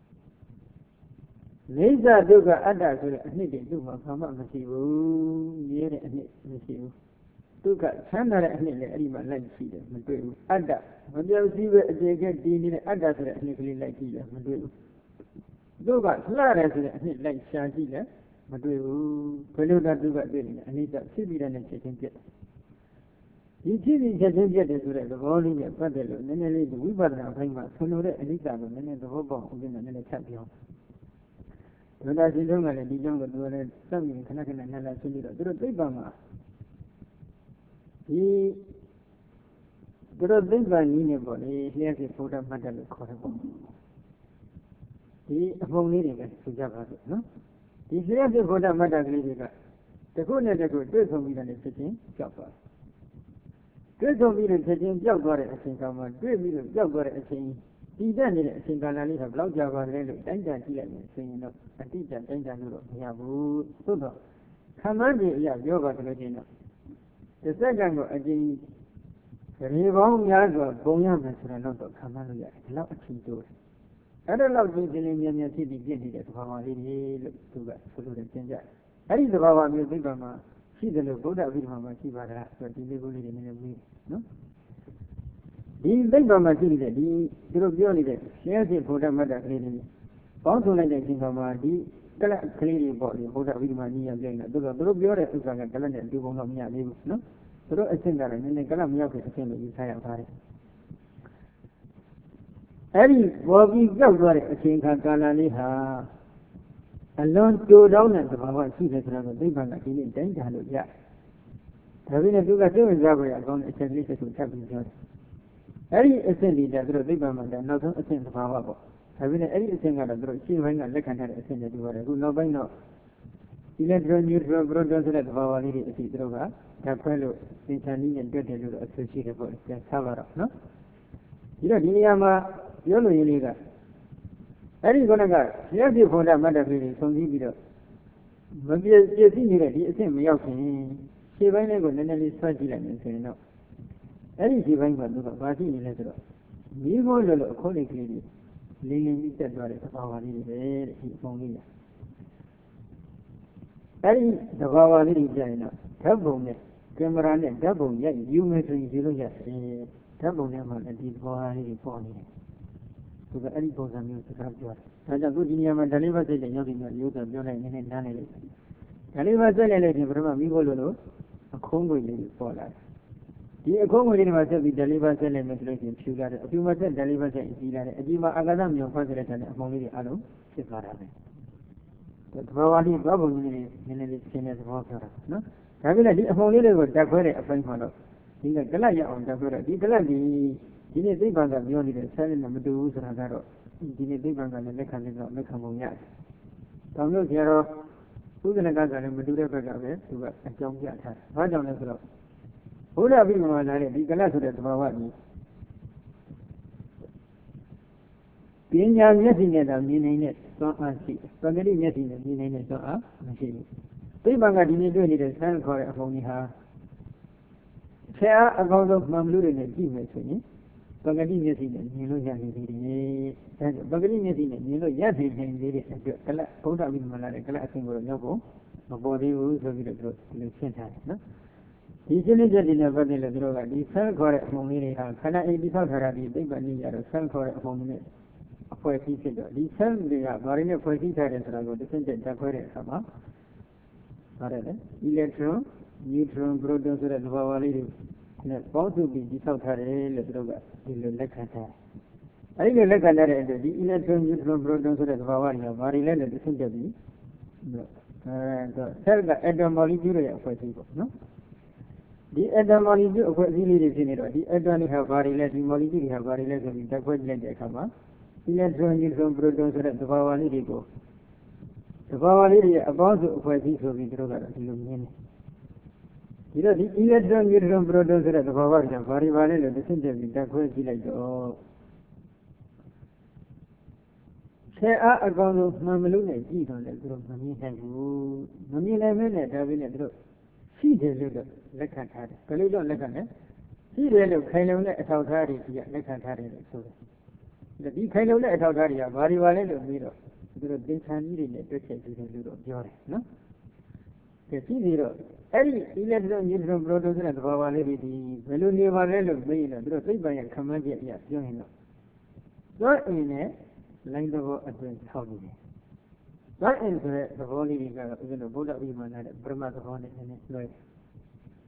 နိစ္စဒုက္ခအတ္တဆိုတဲ့အနှစ်တွေသူ့မှာဘာမှမရှိဘူးမြဲတဲ့အနှစ်မရှိဘူးဒုက္ခဆန်းတဲ့အနှစ်လည်းအဲ့ဒီမှာလိုက်ရှိတယ်မတွေ့ဘူးအတ္တမပြောက်စည်းပဲအခြေခဲတည်နေတဲ့အတ္တဆိုတဲ့အနှစ်ကလေးလိုက်ကြည့်တယ်မတွေ့ဘူးဒုက္ခလှတယ်ဆိုတဲ့အနှစ်လိုက်ရှာကြည့်တယ်မတွေ့ဘူးဘယ်လိုသာဒုက္ခတွေ့နေလဲအနိစ္စဖြစ်ပြီးတဲ့နဲ့ချက်ချင်းပြတ်ဒဒီဖြစ်ပြီးချက်ချင်းပြတ်တယ်ဆိုတဲ့သဘောလေးနဲ့ပတ်သက်လို့နည်းနည်းလေးဝိပဿနာဘိုင်းမှာဆွလို့တဲ့အနိစ္စကိုနည်းနည်းသဘောပေါက်အောင်ဦးဇင်းကနည်းနည်းချက်ပြောဒုတာရှင်တို့ကလည်းဒီကြောင့်ကသူလည်းစောင့်ရင်ခဏခဏနဲ့လာဆွပြီးတော့သူတို့သိပ္ပံမှာဒီသူတို့သိပ္ပံနည်းနဲ့ပေါ့လေလျှက်စစ်ဖို့တာမှတ်တယ်လို့ခေါ်တယ်ပေါ့ဒီအပုံလေးတွေကဆိုကြပါစို့နော်ဒီလျှက်စစ်ဖို့တာမှတ်တယ်ကလေးတွေကတခုနဲ့တခုတွေ့ဆုံပြီးတဲ့ဖြစ်ချင်းကြောက်သွားတွေ့ဆုံပြီးတဲ့ဖြစ်ချင်းကြောက်သွားတဲ့အချိန်ကမှတွေ့ပြီးတော့ကြောက်သွားတဲ့အချိန်ဒီတက်နေတဲ့အချိန်ကာလလေးကဘယ်လောက်ကြာပါလဲလို့တိုင်းတာကြည့်လိုက်ရင်ဆိုရင်တော့အတိအကျတိုင်းတာလို့တော့မရဘူးသို့တော့ခံမှန်းပြီးအရာပြောပါဆိုလို့ချင်းတော့တစ်စက္ကန့်ကိုအချိန်ရေပေါင်းများစွာပုံရမယ်ဆိုတော့ခံမှန်းလို့ရတယ်ဒီလောက်အချိန်တိုးတယ်အဲ့ဒါလောက်ဒီလင်းမြန်မြန်ဖြစ်ပြီးပြည့်နေတဲ့သဘာဝလေးတွေလို့သူကဆိုလို့တင်ကြတယ်အဲ့ဒီသဘာဝမျိုးသိပ္ပံမှာရှိတယ်လို့ဗုဒ္ဓဝိဓမ္မာမှာရှိပါလားဆိုတော့ဒီလေးကိုလေးတွေနည်းနည်းပြီးနော်ဒီသိပ္ပံမှာရှိနေတဲ့ဒီသူတို့ပြောနေတဲ့ရှင်းစစ်ဗုဒ္ဓမတ္တကလေးတွေပေါင်းစုံလိုက်တဲ့အချိန်မှာဒီကလပ်ကလေးတွေပေါ့လေဗုဒ္ဓဝိဓမ္မာနည်းရပြိုင်တာသူတို့သူတို့ပြောတဲ့ဥစ္စာကကလပ်နဲ့အတူပုံတော့မရသေးဘူးနော်သူတို့အဆင့်ကလည်းနည်းနည်းကလပ်မရောက်တဲ့အဆင့်လို့ယူဆရပါတယ်အဲ့ဒီပေါ်ပြီးကြောက်သွားတဲ့အချိန်ခါကာလလေးဟာအလွန်တူတောင်းတဲ့သဘာဝရှိတယ်ဆိုတော့သိပ္ပံကဒီနေ့တိုင်းတာလို့ရဒါပေမဲ့သူကသိဝင်စားဖို့ရအကောင်းတဲ့အချက်လေးတစ်ခုထပ်ပြီးပြောတယ်အဲ့ဒီအဆင့်ဒီတဲ့သူတို့သိပ္ပံမှာနောက်ဆုံးအဆင့်သဘာဝပေါ့ဒါပေမဲ့အဲ့ဒီအဆင့်ကတော့သူတို့ရှင်းပိုင်းကလက်ခံထားတဲ့အဆင့်တွေတူပါတယ်အခုနောက်ပိုင်းတော့ electron neutron proton ဆိုတဲ့သဘာဝလေးတွေအစီသူတို့ကဓာတ်ခွဲလို့သင်္ချာနည်းနဲ့တွက်တယ်လို့အဆိုရှိတယ်ပေါ့ပြန်ဆပါတော့နော်ဒီတော့ဒီနေရာမှာပြောလို့ရင်းလေးကအဲ့ဒီကောကရည်ပြည့်ဖို့တဲ့မတ်တပ်လေးဆုံစည်းပြီးတော့မပြည့်ပြည့်စည်နေတဲ့ဒီအဆင့်မရောက်ခင်ခြေပိုင်းလေးကိုနည်းနည်းလေးဆွဲကြည့်လိုက်မယ်ဆိုရင်တော့အဲ့ဒီခြေပိုင်းကသူကဘာရှိနေလဲဆိုတော့မိခိုးလို့လို့အခိုးလေးကလေးတွေလင်းလင်းကြီးတက်သွားတဲ့သဘာဝလေးတွေပဲတဲ့ဒီအပုံလေးကအဲ့ဒီသဘာဝလေးတွေကြာရင်တော့ဓာတ်ပုံနဲ့ကင်မရာနဲ့ဓာတ်ပုံရိုက်ယူမယ်ဆိုရင်ဒီလိုရတယ်ဓာတ်ပုံထဲမှာလည်းဒီသဘာဝလေးတွေပေါ်နေတယ်သူကအဲ့ဒီပုံစံမျိုးစကားပြောတယ်ဒါကြောင့်ခုဒီနေရာမှာဓာလေးပါစိတ်တဲ့ရောက်နေတဲ့ရုပ်ကပြောလိုက်နည်းနည်းနားနေလိုက်ဓာလေးပါစိတ်လိုက်လိုက်ရင်ပထမမိခိုးလို့လို့အခုံးွေလေးပေါ်လာတယ်ဒီအခုံးွေလေးတွေမှာဆက်ပြီးဓာလေးပါစိတ်လိုက်မယ်ဆိုလို့ရှိရင်ဖြူလာတယ်အဖြူမှာဆက်ဓာလေးပါစိတ်အကြီးလာတယ်အကြီးမှာအာကာသမြောင်ဖွက်ဆက်တဲ့တဲ့အမောင်လေးတွေအလုံးဖြစ်သွားတာပဲသဘာဝလေးဘာပုံကြီးလေးနည်းနည်းလေးရှင်းတဲ့သဘောပြောတာနော်ဒါပြည့်လေဒီအမောင်လေးတွေကိုတက်ခွဲတဲ့အပိုင်းမှာတော့ဒီကကလပ်ရအောင်တက်ခွဲတော့ဒီကလပ်ဒီဒီနေ့သိပ္ပံကပြောနေတဲ့ဆဲနဲ့မတူဘူးဆိုတာကတော့ဒီနေ့သိပ္ပံကလည်းလက်ခံနေတော့လက်ခံပုံရတယ်။တောင်လို့ဆရာတော်ဥဒ္ဒနကကလည်းမတူတဲ့ဘက်ကပဲသူကအကြောင်းပြထားတယ်။ဘာကြောင့်လဲဆိုတော့ဘုရားပြိမာလာတဲ့ဒီကလပ်ဆိုတဲ့သဘာဝကြီးပညာမျက်စိနဲ့တော့မြင်နိုင်တဲ့သွမ်းအားရှိတယ်။ပဂတိမျက်စိနဲ့မြင်နိုင်တဲ့သွမ်းအားမရှိဘူး။သိပ္ပံကဒီနေ့တွေ့နေတဲ့ဆန်းခေါ်တဲ့အပုံကြီးဟာဆရာအကောင်းဆုံးမှန်မှုတွေနဲ့ကြည့်မယ်ဆိုရင်ပဂတိမျက်စိနဲ့မြင်လို့ရနေသေးတယ်။ဒါကြောင့်ပဂတိမျက်စိနဲ့မြင်လို့ရနေနိုင်သေးတဲ့အတွက်ကလပ်ဘုရားပြိမာလာတဲ့ကလပ်အဆင့်ကိုတော့ရောက်ဖို့မပေါ်သေးဘူးဆိုပြီးတော့သူတို့ဒီလိုရှင်းထားတယ်နော်။ဒီရှင်းလင်းချက်တွေနဲ့ပတ်သက်လို့သူတို့ကဒီဆန်းခေါ်တဲ့အပုံလေးတွေဟာခန္ဓာအိမ်တိဆောက်ထားတာဒီသိပ္ပံနည်းရတော့ဆန်းခေါ်တဲ့အပုံတွေနဲ့အဖွဲ့အစည်းဖြစ်တော့ဒီဆန်းတွေကဘာတွေနဲ့ဖွဲ့စည်းထားတယ်ဆိုတာကိုတစ်ဆင့်တက်တက်ခွဲတဲ့အခါမှာပါတယ်လေ electron neutron proton ဆိုတဲ့သဘာဝလေးတွေနဲ့ပေါင်းစုပြီးတိဆောက်ထားတယ်လို့သူတို့ကဒီလိုလက်ခံထားတယ်အဲဒီလိုလက်ခံထားတဲ့အတွက်ဒီ electron neutron proton ဆိုတဲ့သဘာဝတွေကဘာတွေလဲလို့တစ်ဆင့်တက်ပြီးအဲတော့ cell က atom molecule ရဲ့အဖွဲ့အစည်းပေါ့နော်ဒီ atom molecule အဖွဲ့အစည်းလေးတွေဖြစ်နေတော့ဒီ atom တွေဟာဘာတွေလဲဒီ molecule တွေဟာဘာတွေလဲဆိုပြီးတက်ခွဲကြည့်လိုက်တဲ့အခါမှာ electron neutron proton ဆိုတဲ့သဘာဝလေးတွေကိုသဘာဝလေးတွေအပေါင်းစုအဖွဲ့အစည်းဆိုပြီးတို့ကတော့ဒီလိုမြင်တယ်ဒီတော့ဒီ electron neutron proton ဆိုတဲ့သဘာဝတွေကဘာတွေပါလဲလို့တစ်ဆင့်တက်ပြီးတက်ခွဲကြည့်လိုက်တော့ဆဲအားအကောင်ဆုံးမှန်မလို့နဲ့ကြည့်တော့လေသူတို့မမြင်နိုင်ဘူးမမြင်နိုင်မဲနဲ့ဒါပေမဲ့သူတို့ရှိတယ်လို့လက်ခံထားတယ်ဘယ်လိုတော့လက်ခံလဲရှိတယ်လို့ခိုင်လုံတဲ့အထောက်အထားတွေကြီးကလက်ခံထားတယ်လို့ဆိုတယ်ဒီခိုင်လုံတဲ့အထောက်အထားတွေကဘာတွေပါလဲလို့ပြီးတော့သူတို့သင်္ချာကြီးတွေနဲ့တွက်ချက်ကြည့်တယ်လို့တော့ပြောတယ်နော်ကဲရှိသေးတော့အဲ့ဒီ electron neutron proton ဆိုတဲ့သဘာဝလေးတွေဒီဘယ်လိုနေပါလဲလို့မေးရင်တော့သူတို့သိပ္ပံရဲ့ခန့်မှန်းချက်အရပြောရင်တော့သွားအင်းနဲ့လိုင်းသဘောအတွင်းထောက်နေတယ်သွားအင်းဆိုတဲ့သဘောလေးတွေကတော့ဦးဇင်းတို့ဗုဒ္ဓဝိမာန်နဲ့ပရမတ်သဘောနဲ့နည်းနည်းလွှဲ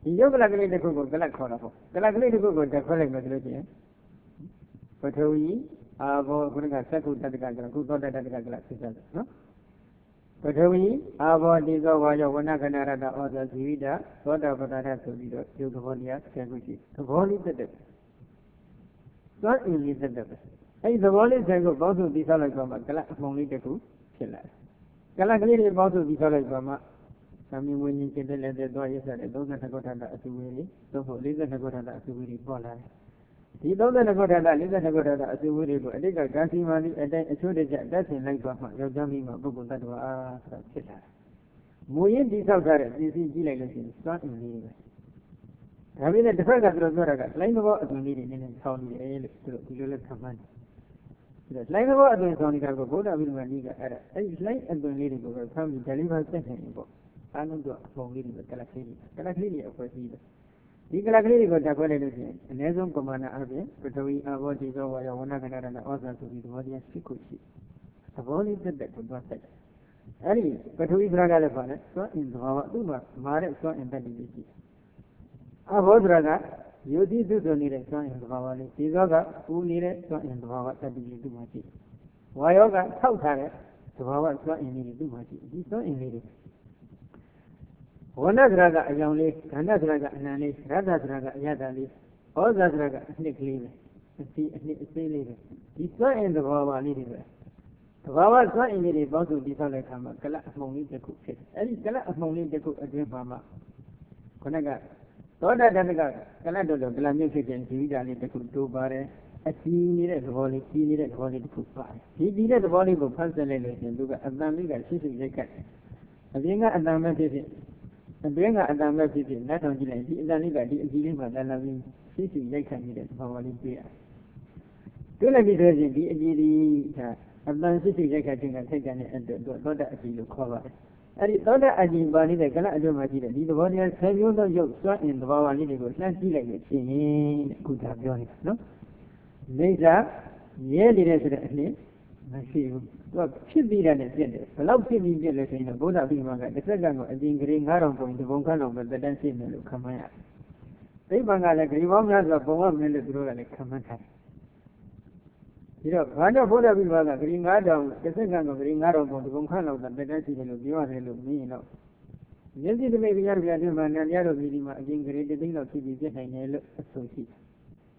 ဒီယုတ်ကလကလေးတစ်ခုကိုကလခေါ်တာပေါ့ကလကလေးတစ်ခုကိုတက်ခွဲလိုက်မယ်ဆိုလို့ရှိရင်ပထဝီအာဘောခုနကသက္ကုတတ္တကကလခုသောတတ္တကကလဖြစ်ကြတယ်နော်ပထဝီအာဘောတိသောဝါယောဝနခဏရတ္တဩဇာဇီဝိတသောတာပတ္တရဆိုပြီးတော့ယုတ်သဘောတရားဆယ်ခုရှိသဘောလေးတက်တယ်သွမ်းအင်းလေးတက်တယ်အဲ့ဒီသဘောလေးဆယ်ခုပေါင်းစုပြီးဆောက်လိုက်တော့မှကလအမှုံလေးတစ်ခုဖြစ်လာတယ်ကလကလေးတွေပေါင်းစုပြီးဆောက်လိုက်တော့မှသမီးဝိညာဉ်ကျင့်တဲ့လက်သက်သွားရစတဲ့သုံးဆယ်နှစ်ခုထပ်အစုဝေးတွေသို့မဟုတ်လေးဆယ်နှစ်ခုထပ်အစုဝေးတွေပေါ်လာတယ်ဒီသုံးဆယ်နှစ်ခုထပ်လေးဆယ်နှစ်ခုထပ်အစုဝေးတွေကိုအတိတ်ကကံစီမာတိအတိုင်းအချို့တကျတက်ဆင်လိုက်သွားမှယောက်ျားမိန်းမပုဂ္ဂိုလ်တ attva အားဆိုတာဖြစ်လာတယ်မူရင်းတိဆောက်ထားတဲ့ပစ္စည်းကြည့်လိုက်လို့ရှိရင်စွမ်းအင်လေးတွေပဲဒါပေမဲ့တစ်ဖက်ကသူတို့ပြောတာကလိုင်းသဘောအသွင်လေးတွေနည်းနည်းဆောင်းနေတယ်လို့သူတို့ဒီလိုလဲခံမှန်းတယ်လိုင်းသဘောအသွင်ဆောင်းနေတာကိုဘုရားဗိဓမာကြီးကအဲ့ဒါအဲ့ဒီလိုင်းအသွင်လေးတွေကိုပဲဖမ်းပြီး deliver ဆက်နေတယ်ပေါ့အားလုံးတော့အပုံလေးတွေကလကလေးတွေကလကလေးတွေအဖွဲကြီးတယ်ဒီကလကလေးတွေကိုတက်ခွဲလိုက်လို့ရှိရင်အနည်းဆုံးပမာဏအပြင်ပထဝီအာဘောတိသောဝါယောဝနခဏရတ္တဩဇာဆိုပြီးသဘောတရားရှိခုရှိသဘောလေးတက်တက်ကိုသွားဆက်တယ်အဲ့ဒီပထဝီဆိုတာကလည်းပါလေစွမ်းအင်သဘောကသူ့မှာမာတဲ့စွမ်းအင်တက်တည်ရှိအာဘောဆိုတာကယုတ်တိသုဆိုနေတဲ့စွမ်းအင်သဘောပါလေဒီသောကပူနေတဲ့စွမ်းအင်သဘောကတက်တည်သူ့မှာရှိဝါယောကထောက်ထားတဲ့သဘောကစွမ်းအင်လေးသူ့မှာရှိဒီစွမ်းအင်လေးတွေဝဏ္ဏဆိုတာကအယောင်လေးခန္ဓာဆိုတာကအနံလေးရတ္တဆိုတာကအယတ္တလေးဩဇာဆိုတာကအနှစ်ကလေးပဲအစီအနှစ်အသေးလေးပဲဒီစွမ်းအင်သဘောပါလေးတွေပဲသဘာဝစွမ်းအင်လေးတွေပေါင်းစုပြီးဆောက်တဲ့အခါမှာကလအမှုံလေးတစ်ခုဖြစ်တယ်အဲဒီကလအမှုံလေးတစ်ခုအတွင်းမှာမှခုနကသောတာတတ္တကကလတော်တော်ကလမြင့်ဖြစ်တဲ့ဇီဝိတာလေးတစ်ခုတိုးပါတယ်အစီနေတဲ့သဘောလေးကြီးနေတဲ့သဘောလေးတစ်ခုပါတယ်ဒီကြီးတဲ့သဘောလေးကိုဖန်ဆင်းလိုက်လို့ရှင်သူကအတန်လေးကရှိရှိရိုက်ကတ်အပြင်ကအတန်ပဲဖြစ်ဖြစ်အတွင်းကအတန်မဲ့ဖြစ်ဖြစ်လက်ဆောင်ကြည့်လိုက်ဒီအတန်လေးကဒီအကြည့်လေးမှာလာလာပြီးရှိရှိရိုက်ခတ်နေတဲ့သဘောလေးတွေ့ရတယ်။တွေ့လိုက်ပြီးဆိုရင်ဒီအကြည့်လေးကအတန်ရှိရှိရိုက်ခတ်ခြင်းကထိုက်တဲ့အတွက်သောတာအကြည့်လို့ခေါ်ပါတယ်။အဲဒီသောတာအကြည့်ပါနေတဲ့ကလအတွင်းမှာကြည့်တဲ့ဒီသဘောတရားဆယ်မျိုးသောရုပ်စွမ်းအင်သဘောဝါလေးတွေကိုလှမ်းကြည့်လိုက်လို့ရှိရင်အခုဒါပြောနေတာနော်။နေစာရဲနေတဲ့ဆိုတဲ့အနှစ်မရှိဘူးသူကဖြစ်ပြီးတာနဲ့ပြည့်တယ်ဘယ်လောက်ဖြစ်ပြီးပြည့်လဲဆိုရင်ဘုရားပြီးမှကတစ်စက္ကန့်ကိုအပြင်ကလေးငါးထောင်ပုံတစ်ပုံခန့်လောက်ပဲတက်တန်းရှိနေလို့ခံမှန်းရတယ်သိပ္ပံကလည်းဂရီပေါင်းများစွာပုံရမင်းလို့သူတို့ကလည်းခံမှန်းထားတယ်ဒီတော့ဘာကြောင့်ဘုရားပြီးမှကဂရီငါးထောင်တစ်စက္ကန့်ကိုဂရီငါးထောင်ပုံတစ်ပုံခန့်လောက်တက်တန်းရှိတယ်လို့ပြောရတယ်လို့မင်းရင်တော့မျက်စိတမိတ်ပြရပြတဲ့မှာနံရတို့ဒီမှာအပြင်ကလေးတစ်သိန်းလောက်ဖြစ်ပြီးပြည့်နိုင်တယ်လို့အဆိုရှိတယ်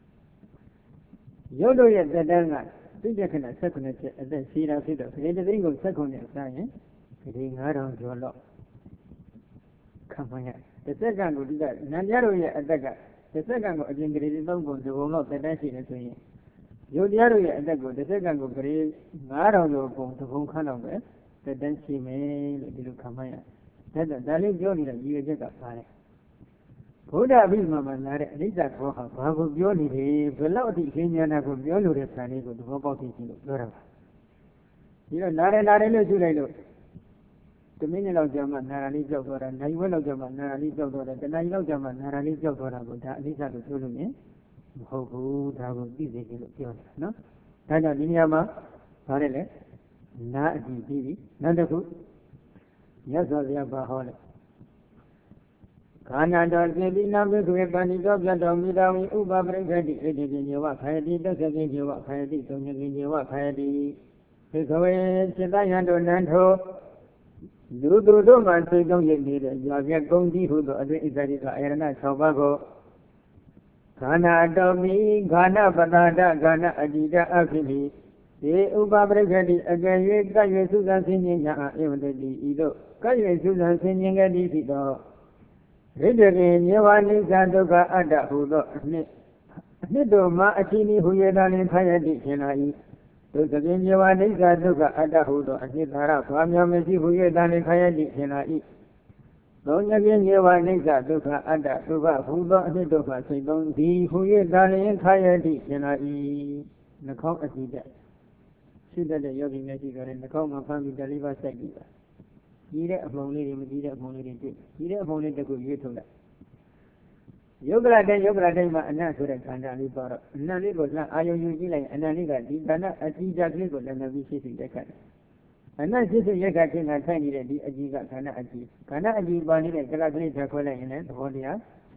ရုပ်တို့ရဲ့တက်တန်းကသိတဲ့ခဏဆက်ခုနှစ်ချက်အသက်ရှိတာဖြစ်တော့ဒီတစ်သိန်းကိုဆက်ခုနှစ်စားရင်ဒီငါးထောင်ကျော်လောက်ခံမှန်းရတစ်စက္ကန့်ကိုဒီကနံပြတို့ရဲ့အသက်ကတစ်စက္ကန့်ကိုအပြင်ကလေးသုံးပုံဒီပုံလောက်တက်တန်းရှိနေဆိုရင်ရုပ်တရားတို့ရဲ့အသက်ကိုတစ်စက္ကန့်ကိုကလေးငါးထောင်ကျော်ပုံဒီပုံခန့်လောက်ပဲတက်တန်းရှိမယ်လို့ဒီလိုခံမှန်းရဒါကြောင့်ဒါလေးပြောနေတဲ့ရည်ရွယ်ချက်ကပါတယ်ဘုရားအဘိဓမ္မာမှာလာတဲ့အနိစ္စဘောဟာဘာကိုပြောနေတယ်ဘယ်လောက်အထိအင်းဉာဏ်ကိုပြောလို့တဲ့ဆံလေးကိုသဘောပေါက်သိခြင်းလို့ပြောတာပါဒီတော့နားတယ်နားတယ်လို့ရှုလိုက်လို့တမိနစ်လောက်ကြာမှနာရာလေးပြောက်သွားတာနိုင်ဝက်လောက်ကြာမှနာရာလေးပြောက်သွားတာတနာရီလောက်ကြာမှနာရာလေးပြောက်သွားတာကိုဒါအနိစ္စလို့ပြောလို့ရင်မဟုတ်ဘူးဒါကိုသိစေခြင်းလို့ပြောတာနော်ဒါကြောင့်ဒီနေရာမှာဗါတယ်လေနာအကြည့်ပြီးပြီနောက်တစ်ခုမြတ်စွာဘုရားဘာဟောလဲခန္ဓာတော်ပြပိနာဘိက္ခဝေပန္တိသောပြတ်တော်မူတော်မူဥပပရိက္ခတိဣတိပိညေဝခာယတိတက္ကကိညေဝခာယတိသုံးညကိညေဝခာယတိဘိက္ခဝေစိတ္တယံတို့နံထိုလူသူတို့မှသိသုံးရနေတဲ့ရွာပြကုံကြီးဟုသောအတွင်းဣဇတိကအယရဏ၆ပါးကိုခန္ဓာတော်မီခန္ဓာပတာဒခန္ဓာအတိတအဖြစ်လီဒီဥပပရိက္ခတိအကယ်၍ကပ်၍သုဇံဆင်းခြင်းညာအေဝတတိဤသို့ကပ်၍သုဇံဆင်းခြင်းကတိဖြစ်သောရိတ္တရေမြေဝနိစ္စဒုက္ခအတ္တဟုသောအနှစ်အနှစ်တို့မှာအချင်းဤဟူ၍သာလင်ခရတိရှင်လာ၏ဒုက္ခမြေဝနိစ္စဒုက္ခအတ္တဟုသောအနှစ်သာရဘာများမရှိဟူ၍သာလင်ခရတိရှင်လာ၏သုံးညပြင်းမြေဝနိစ္စဒုက္ခအတ္တဒုက္ခဟုသောအနှစ်တို့မှာစိတ်သုံးသည်ဟူ၍သာလင်ခရတိရှင်လာ၏နှခေါင်းအကြည့်တဲ့ရှိတတ်တဲ့ယောဂီများရှိကြတယ်နှခေါင်းမှာဖမ်းပြီး deliver စိုက်ပြီးပါကြီးတဲ့အမှုံလေးတွေမကြီးတဲ့အမှုံလေးတွေတွေ့ကြီးတဲ့အမှုံလေးတစ်ခုရွေးထုတ်လိုက်ယုတ်ကလတဲ့ယုတ်ကလတဲ့မှာအနတ်ဆိုတဲ့ခန္ဓာလေးပေါ်တော့အနတ်လေးကိုလှအာယုံယူကြည့်လိုက်အနတ်လေးကဒီခန္ဓာအကြည့်ကြကလေးကိုလည်းလည်းပြီးရှိရှိရက်ခတ်တယ်အနတ်ရှိရှိရက်ခတ်ခြင်းကထိုင်နေတဲ့ဒီအကြည့်ကခန္ဓာအကြည့်ခန္ဓာအကြည့်ပါနေတဲ့ကလကလေးထခွဲလိုက်ရင်လည်းသဘောတရားဆ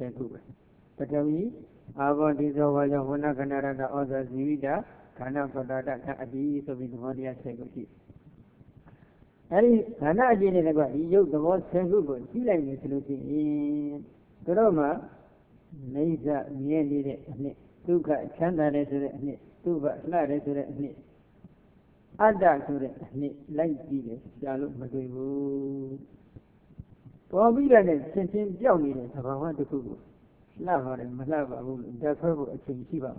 Seku. Patawi, Ava Dizawaya, Wana Kanarada, Oza Zivida, Kana Padada, Adi, so with Modia Seguti. Hari, Kana Ajin in the body, you the most Segu, he like this looking in Roma, Nisa, Nieli, Tuka, Chanda resident, Tuba, La resident. Ada to the light dealers, Jalo Magu. For we are sentient young about what to do. Lava and Malava, that's her a Chiva.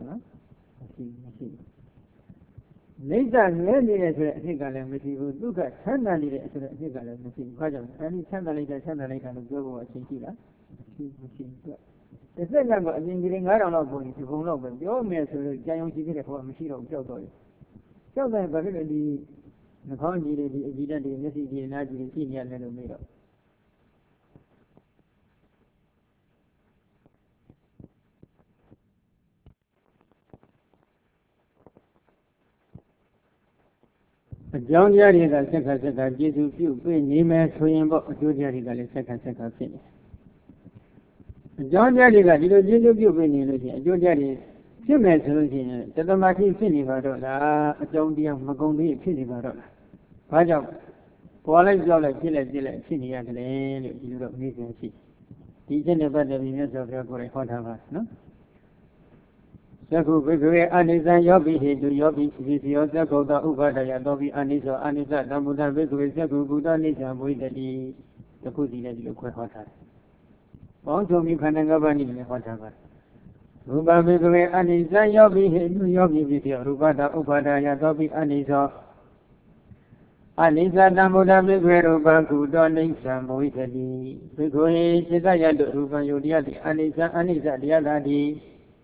Later, many as a Nigal and Messivo, look at Chanda as a Nigal and Messivo, and Chanda later, Chanda later, and go at Chiva. The second one, in getting I don't know going to go over. The old man said, Giant Chiva for a machine of Joe. So then, but the the Conji, the evident, the message, the energy, the senior little mirror. John Yari, the second second, Jesus, you bring him as swim about Judy, the second second finish. John Yari, the Jesus, you bring him, Judy. Female solution, the Maki Finivarola, a Jondia Magondi Finivarola. Pajam, Kuala Jola, Gila Gila, Finia, Europe, Nation Sea. Teaching about the winners of your great Hotavas, no? Saku, Vigre, Anisa, Yobi, to Yobi, Visio, Sako, the Ubada, Yadobi, Anisa, Anisa, Namuda, Vigre, Saku, Buddha, Nisa, with the the Pussy that you quite hotter. Also, me Panagabani, Hotavas. Ruba Vigre Anisa Yobi, Yobi Video, Rubada Upada Yadobi Anisa Anisa Namuda Vigre Ruba Kudoni Sambo Italy. Vigre Chitayado Ruba Yudiati Anisa Anisa Diadadi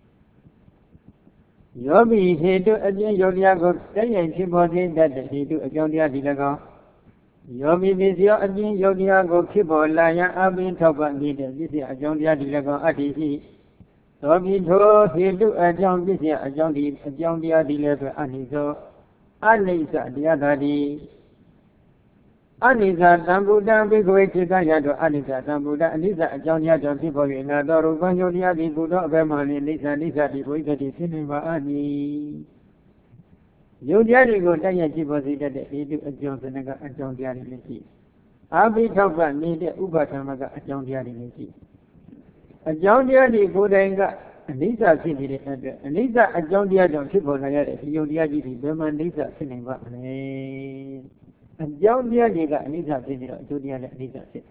Yobi, he do again Yodiago, stay and Chibodi that he do again Diadilago. Yobi Visio again Yodiago, Kibo, Laya, Abin Toba, Leader, this is a John Diadilago, Ati. So we told he do a John this year, a John the a John the Adilever, Aniso, Anisa, the other day. Anisa, Sambuda, big way to Gayado, Anisa, Sambuda, Anisa, John Yadon, people in Adoro, Vanyodia, the Buddha, Vermont, Lisa, Lisa, the way that is cinema, Ani. You dare go, Daya Chibosi, that he do a John Seneca, a John the Adilisi. I'll be talking, need the Ubatamaga, a John the Adilisi. A John Diadi Buddha, Lisa City, and Lisa, a John Diadon, people like that, you Diadi, Burman, Lisa, cinema. A John Diadi, Lisa City, Julia, Lisa City.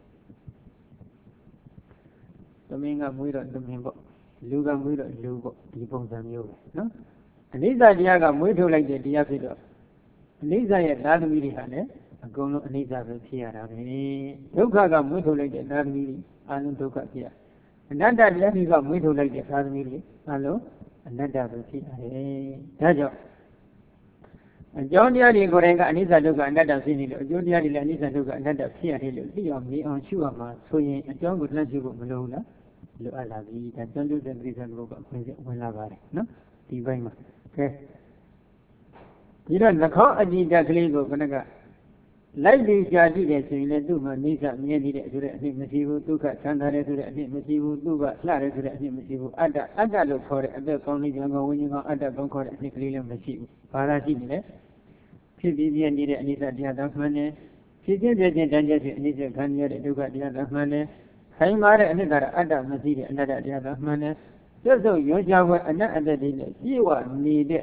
Dominga Muiro, Domingo, Luga Muiro, Lugo, people than you, no? And Lisa Diaga, Muito like the Diapido. Lisa, that really had it. A gono, Lisa, the Piara. Lukaga, Muito like the Nadi, and Luka here. Another lady got me to like the family. Hello? Another will see. That's all. And John Diadi Gorenga, Anisa Luga, another scene. John Diadi Anisa Luga, another fear. See on me on Shuama, so a John would let you go Malona. Look, I love you. That don't do the reason when I got it. No? Divine. Okay. You don't know how I need that legal Gonaga. Like these guys, they do my Nisa, Many, Messivo, Tuka, Sandare, Messivo, Duba, Slara, Messivo, Ada, Ada look for it, and the only young when you go Ada Concord, Nickel, Messivo, Parasine, Pibian did Anita Diadamane, she did the Danges, Nisa Kanya, Duka Diadamane, Haimara, another Ada Messivo, another Diadamane, just so you have another dinner, you are needed.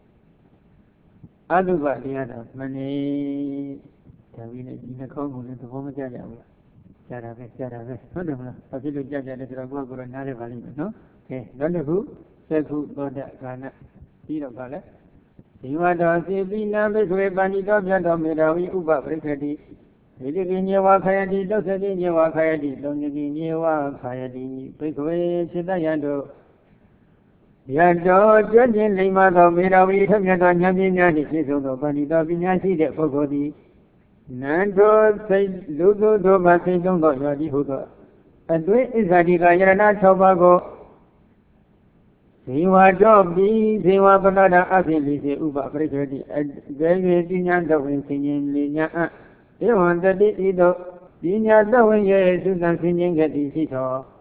Aduba Diadamane. In the Congo, the woman Jaya, Jarabe, Jarabe, I feel like Jaya, the Drago, and another valley, no? Okay, wonderful, said who got that Ghana, Peter Gala. You are the same numbers with Banito, Mirawi, Uba, Bricadi. We live in your Wakayadi, does it in your Wakayadi, don't you in your Wakayadi, Brickway, Chitayando. Yado, Judging Lima, Mirawi, Hamilton, Yamina, Chiso, Banito, Vinasi, the Fogodi. Nando say Lugo do Masi don't go Yadi Hugo. And we is Adiga Yana Tobago. Siwa Jobi, Siwa Banana Asili, Uba Brigadi, and Gay Dinyanda when singing Linya. They want the Dido, Dinya, the way you Susan singing at the Sito.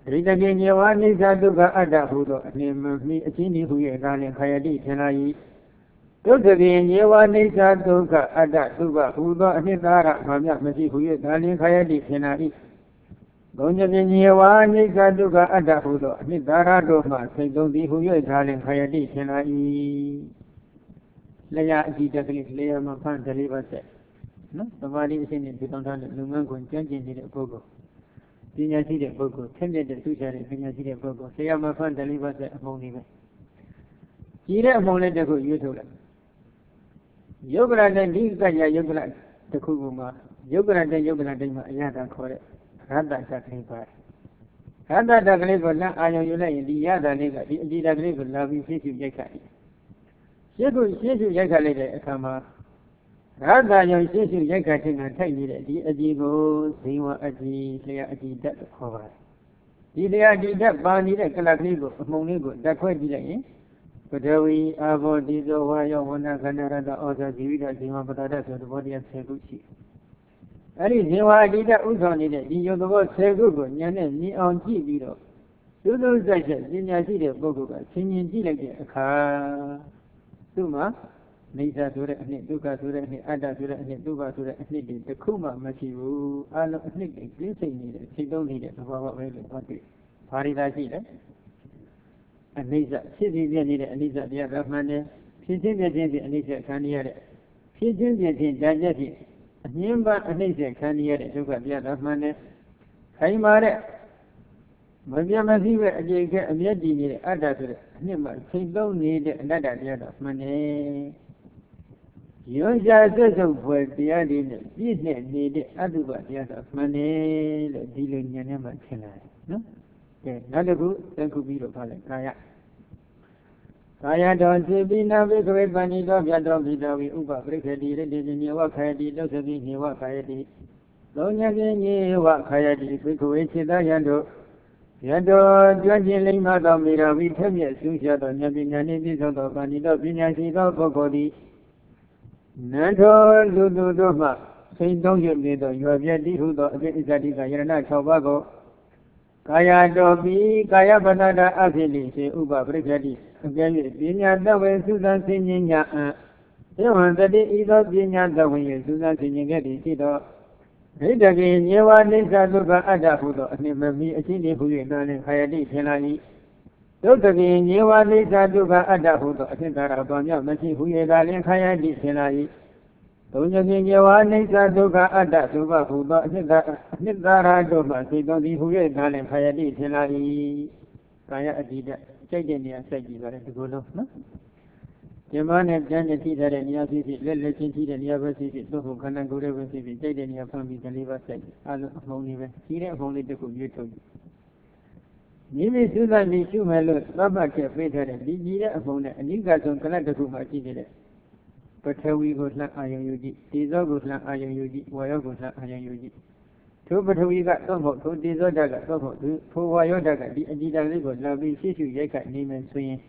ရိတကေညဝနိစ္စဒုက္ခအတ္တဟုသောအနေမမီအချင်းဒီဟု၍ကာလင်ခယတိထင်လာ၏ဒုက္ခကေညဝနိစ္စဒုက္ခအတ္တဒုက္ခဟုသောအနှစ်သာရမှမြမရှိဟု၍ကာလင်ခယတိထင်လာ၏ဘုံညကေညဝနိစ္စဒုက္ခအတ္တဟုသောအနှစ်သာရတို့မှစိတ်သုံးသည်ဟု၍ကာလင်ခယတိထင်လာ၏လျာအကြည့်တက်ကလေးလျာမဖန်တလေးပါဆက်နော်သမာဓိအရှင်နဲ့ဒီတောင်းထားတဲ့လူငန်းကိုကြံ့ကျင်နေတဲ့ပုဂ္ဂိုလ်ပညာရှိတဲ့ပုဂ္ဂိုလ်ထက်မြက်တဲ့သူချတဲ့ပညာရှိတဲ့ပုဂ္ဂိုလ်ဆရာမဖန်တလေးပါဆက်အမုံလေးပဲကြီးတဲ့အမုံလေးတစ်ခုရွေးထုတ်လိုက်ယုတ်ကရတဲ့ဒီကကြယုတ်ကရတစ်ခုကမှယုတ်ကရတဲ့ယုတ်ကရတိုင်းမှာအရသာခေါ်တဲ့ရတ္တတကလေးပါရတ္တတကလေးကိုလက်အာရုံယူလိုက်ရင်ဒီရတာလေးကဒီအကြည့်တကလေးကိုလာပြီးဖြည့်ဖြည့်ရိုက်ခတ်တယ်ရှင်းခုရှင်းရှင်းရိုက်ခတ်လိုက်တဲ့အခါမှာရတ္တယုံရှင်းရှင်းရိုက်ခတ်ခြင်းကထိုက်နေတဲ့ဒီအကြည့်ကိုဇိဝအကြည့်လျှာအကြည့်တတ်ခေါ်ပါတယ်ဒီလျှာအကြည့်တတ်ပါနေတဲ့ကလကလေးကိုအမှုံလေးကိုတက်ခွဲကြည့်လိုက်ရင်ပထဝီအာဘောဒီဇောဝါယောဝဏခန္ဓာရတ္တဩဇာဇီဝိတဇိဝပတ္တဆိုသဘောတရားဆယ်ခုရှိအဲ့ဒီဇိဝအကြည့်တတ်ဥဆောင်နေတဲ့ဒီယုံသဘောဆယ်ခုကိုဉာဏ်နဲ့မြင်အောင်ကြည့်ပြီးတော့သုသုစိုက်ချက်ပညာရှိတဲ့ပုဂ္ဂိုလ်ကဆင်ញင်ကြည့်လိုက်တဲ့အခါသူ့မှာနိစ္စဆိုတဲ့အနှစ်ဒုက္ခဆိုတဲ့အနှစ်အတ္တဆိုတဲ့အနှစ်ဒုက္ခဆိုတဲ့အနှစ်တွေတစ်ခုမှမရှိဘူးအလုံးအနှစ်တွေကင်းစိတ်နေတဲ့စိတ်သုံးနေတဲ့သဘောပဲလို့ဟောတွေ့ဘာရိသာရှိလဲအနိစ္စဖြစ်ပြီးပြနေတဲ့အနိစ္စတရားကမှန်တယ်ဖြစ်ချင်းပြချင်းဖြင့်အနိစ္စခံရတဲ့ဖြစ်ချင်းပြချင်းဓာတ်ချက်ဖြင့်အငြင်းပါအနိစ္စခံရတဲ့ဒုက္ခတရားကမှန်တယ်ခိုင်မာတဲ့မပြတ်မရှိပဲအကျိတ်ကအမျက်တည်နေတဲ့အတ္တဆိုတဲ့အနှစ်မှစိတ်သုံးနေတဲ့အနတ္တတရားကမှန်တယ်ရွံ့ရှားစွတ်ဆုပ်ဖွယ်တရားတွေနဲ့ပြည့်နဲ့နေတဲ့အတုပတရားကမှန်တယ်လို့ဒီလိုဉာဏ်နဲ့မှထင်လာတယ်နော်ကဲနောက်တစ်ခုသက်ခုပြီးတော့ဖတ်လိုက်ကာယကာယတော်စေပိနာဘိကဝေပဏိတော်ပြတော်ပိတော်ဝိဥပပရိခေတိရတိညေဝခာယတိဒုသတိညေဝခာယတိသုံးညပြင်းညေဝခာယတိဘိကဝေစေတယံတို့ရတော်ကျွမ်းကျင်လိမ့်မှသောမိတော်ဝိထက်မြက်ဆူးရှားသောဉာဏ်ပညာနှင့်ပြည့်စုံသောပဏိတော်ပညာရှိသောပုဂ္ဂိုလ်သည်နန္ထောလူသူတို့မှစိတ်သုံးရွနေသောရွယ်ပြည့်တိဟုသောအပိစ္ဆတိကယရဏ၆ပါးကိုကာယတော်ပြီးကာယပဏ္ဍအဖြစ်လိစေဥပပရိက္ခတိအကဲ၍ပညာတဝေသုသဆင်ញင်ညာအံဧဝံတတိဤသောပညာတဝေ၍သုသဆင်ញင်ခဲ့သည်ရှိသောဒိဋ္ဌကေညေဝနိစ္စဒုက္ခအတ္တဟုသောအနှိမမီအချင်းလေးဟု၍နာလင်ခယတိထင်လာ၏ဒုက္ခကေညေဝနိစ္စဒုက္ခအတ္တဟုသောအသင်္ကာရဘာမြမရှိဟု၍သာလင်ခယတိထင်လာ၏သုံးညကေညေဝနိစ္စဒုက္ခအတ္တသုဘဟုသောအနှစ်သာအနှစ်သာရတို့မှစိတ်တော်သည်ဟု၍သာလင်ခယတိထင်လာ၏ကာယအတ္တိတစိတ်တဲ့နေရာစိုက်ကြည့်ပါလေဒီလိုလုံးနော်ကျမနဲ့ကျမ်းနဲ့ထိထားတဲ့နေရာဖြစ်ဖြစ်လက်လက်ချင်းထိတဲ့နေရာပဲဖြစ်ဖြစ်သို့ဟုတ်ခန္ဓာကိုယ်ရဲ့ပဲဖြစ်ဖြစ်စိတ်တဲ့နေရာဖန်ပြီးကလေးပါစိုက်အလုံးအမုံလေးပဲကြီးတဲ့အမုံလေးတစ်ခုရွေးထုတ်မိမိသုသတိရှုမယ်လို့သတ်မှတ်ချက်ပေးထားတဲ့ဒီကြီးတဲ့အမုံနဲ့အနိကဆုံးကလတ်တစ်ခုမှရှိနေတဲ့ပထဝီကိုလှမ်းအာယုံယူကြည့်ဒီဇောကိုလှမ်းအာယုံယူကြည့်ဝါယောကိုလှမ်းအာယုံယူကြည့်ထိုပထဝီကတော့မဟုတ်ထိုဒီဇောဓာတ်ကတော့မဟုတ်ထိုဝါယောဓာတ်ကဒီအကြည်ဓာတ်လေးကိုလှမ်းပြီးရှေ့ရှုရိုက်ခတ်နေမယ်ဆိုရင်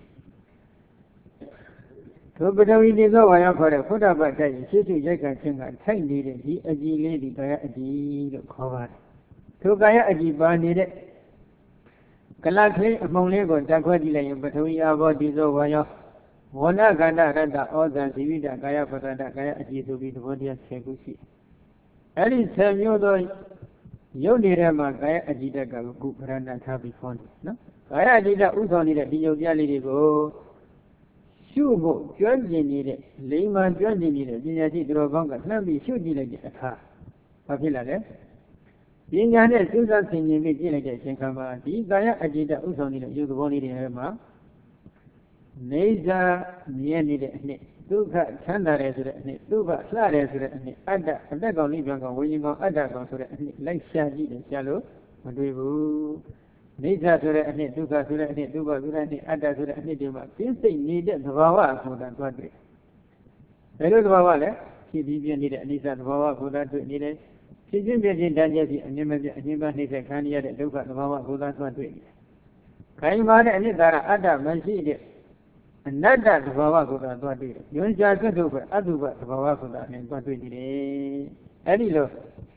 ထိုပထဝီဒီဇောဝါယောခေါ်တဲ့ဖုဒ္ဓဘတ်တိုက်ရှေ့ရှုရိုက်ခတ်ခြင်းကထိုက်နေတဲ့ဒီအကြည်လေးဒီကာယအကြည်လို့ခေါ်ပါတယ်ထိုကာယအကြည်ပါနေတဲ့ကလတ်ကလေးအမုံလေးကိုတက်ခွဲကြည့်လိုက်ရင်ပထဝီအာဘောဒီဇောဝါယောဝဏခန္ဓာရတ္တဩဇာဇီဝိတကာယပတ္တကာယအကြည်ဆိုပြီးသဘောတရားဆယ်ခုရှိအဲ့ဒီဆယ်မျိုးသောရုပ်တွေထဲမှာကာယအကြည်တကကုပရဏထားပြီးခေါ်တယ်နော်ကာယအကြည်တဥဆောင်နေတဲ့ဒီယုတ်ပြလေးတွေကိုရှုဖို့ကျွမ်းကျင်နေတဲ့လိမ္မာကျွမ်းကျင်နေတဲ့ပညာရှိသူတော်ကောင်းကလှမ်းပြီးရှုကြည့်လိုက်တဲ့အခါဘာဖြစ်လာလဲပညာနဲ့စူးစမ်းဆင်ခြင်ပြီးကြည့်လိုက်တဲ့အချိန်ခါမှာဒီကာယအကြည်တဥဆောင်နေတဲ့ယုတ်သဘောလေးတွေထဲမှာနေစာမြဲနေတဲ့အနှစ်ဒုက္ခချမ်းသာတယ်ဆိုတဲ့အနှစ်ဒုက္ခလှတယ်ဆိုတဲ့အနှစ်အတ္တအသက်ကောင်လေးပြန်ကောင်ဝိညာဉ်ကောင်အတ္တကောင်ဆိုတဲ့အနှစ်လိုက်ရှာကြည့်တယ်ရှာလို့မတွေ့ဘူးနေစာဆိုတဲ့အနှစ်ဒုက္ခဆိုတဲ့အနှစ်ဒုက္ခဆိုတဲ့အနှစ်အတ္တဆိုတဲ့အနှစ်တွေမှာပြင်းစိတ်နေတဲ့သဘာဝကိုသာတွေ့တယ်ဘယ်လိုသဘာဝလဲဖြစ်ပြီးပြင်းနေတဲ့အနိစ္စသဘာဝကိုသာတွေ့နေတယ်ဖြစ်ချင်းပြင်းချင်းတန်းကျက်ပြီးအမြင်မပြအမြင်ပါနှိမ့်ဆက်ခံရတဲ့ဒုက္ခသဘာဝကိုသာတွေ့နေတယ်ခိုင်မာတဲ့အနှစ်သာရအတ္တမရှိတဲ့အနတ္တသဘာဝကိုသာသွားတွေ့တယ်။ညွန်ရှားသက်တို့ပဲအတုပသဘာဝကိုသာနဲ့သွားတွေ့နေတယ်။အဲဒီလို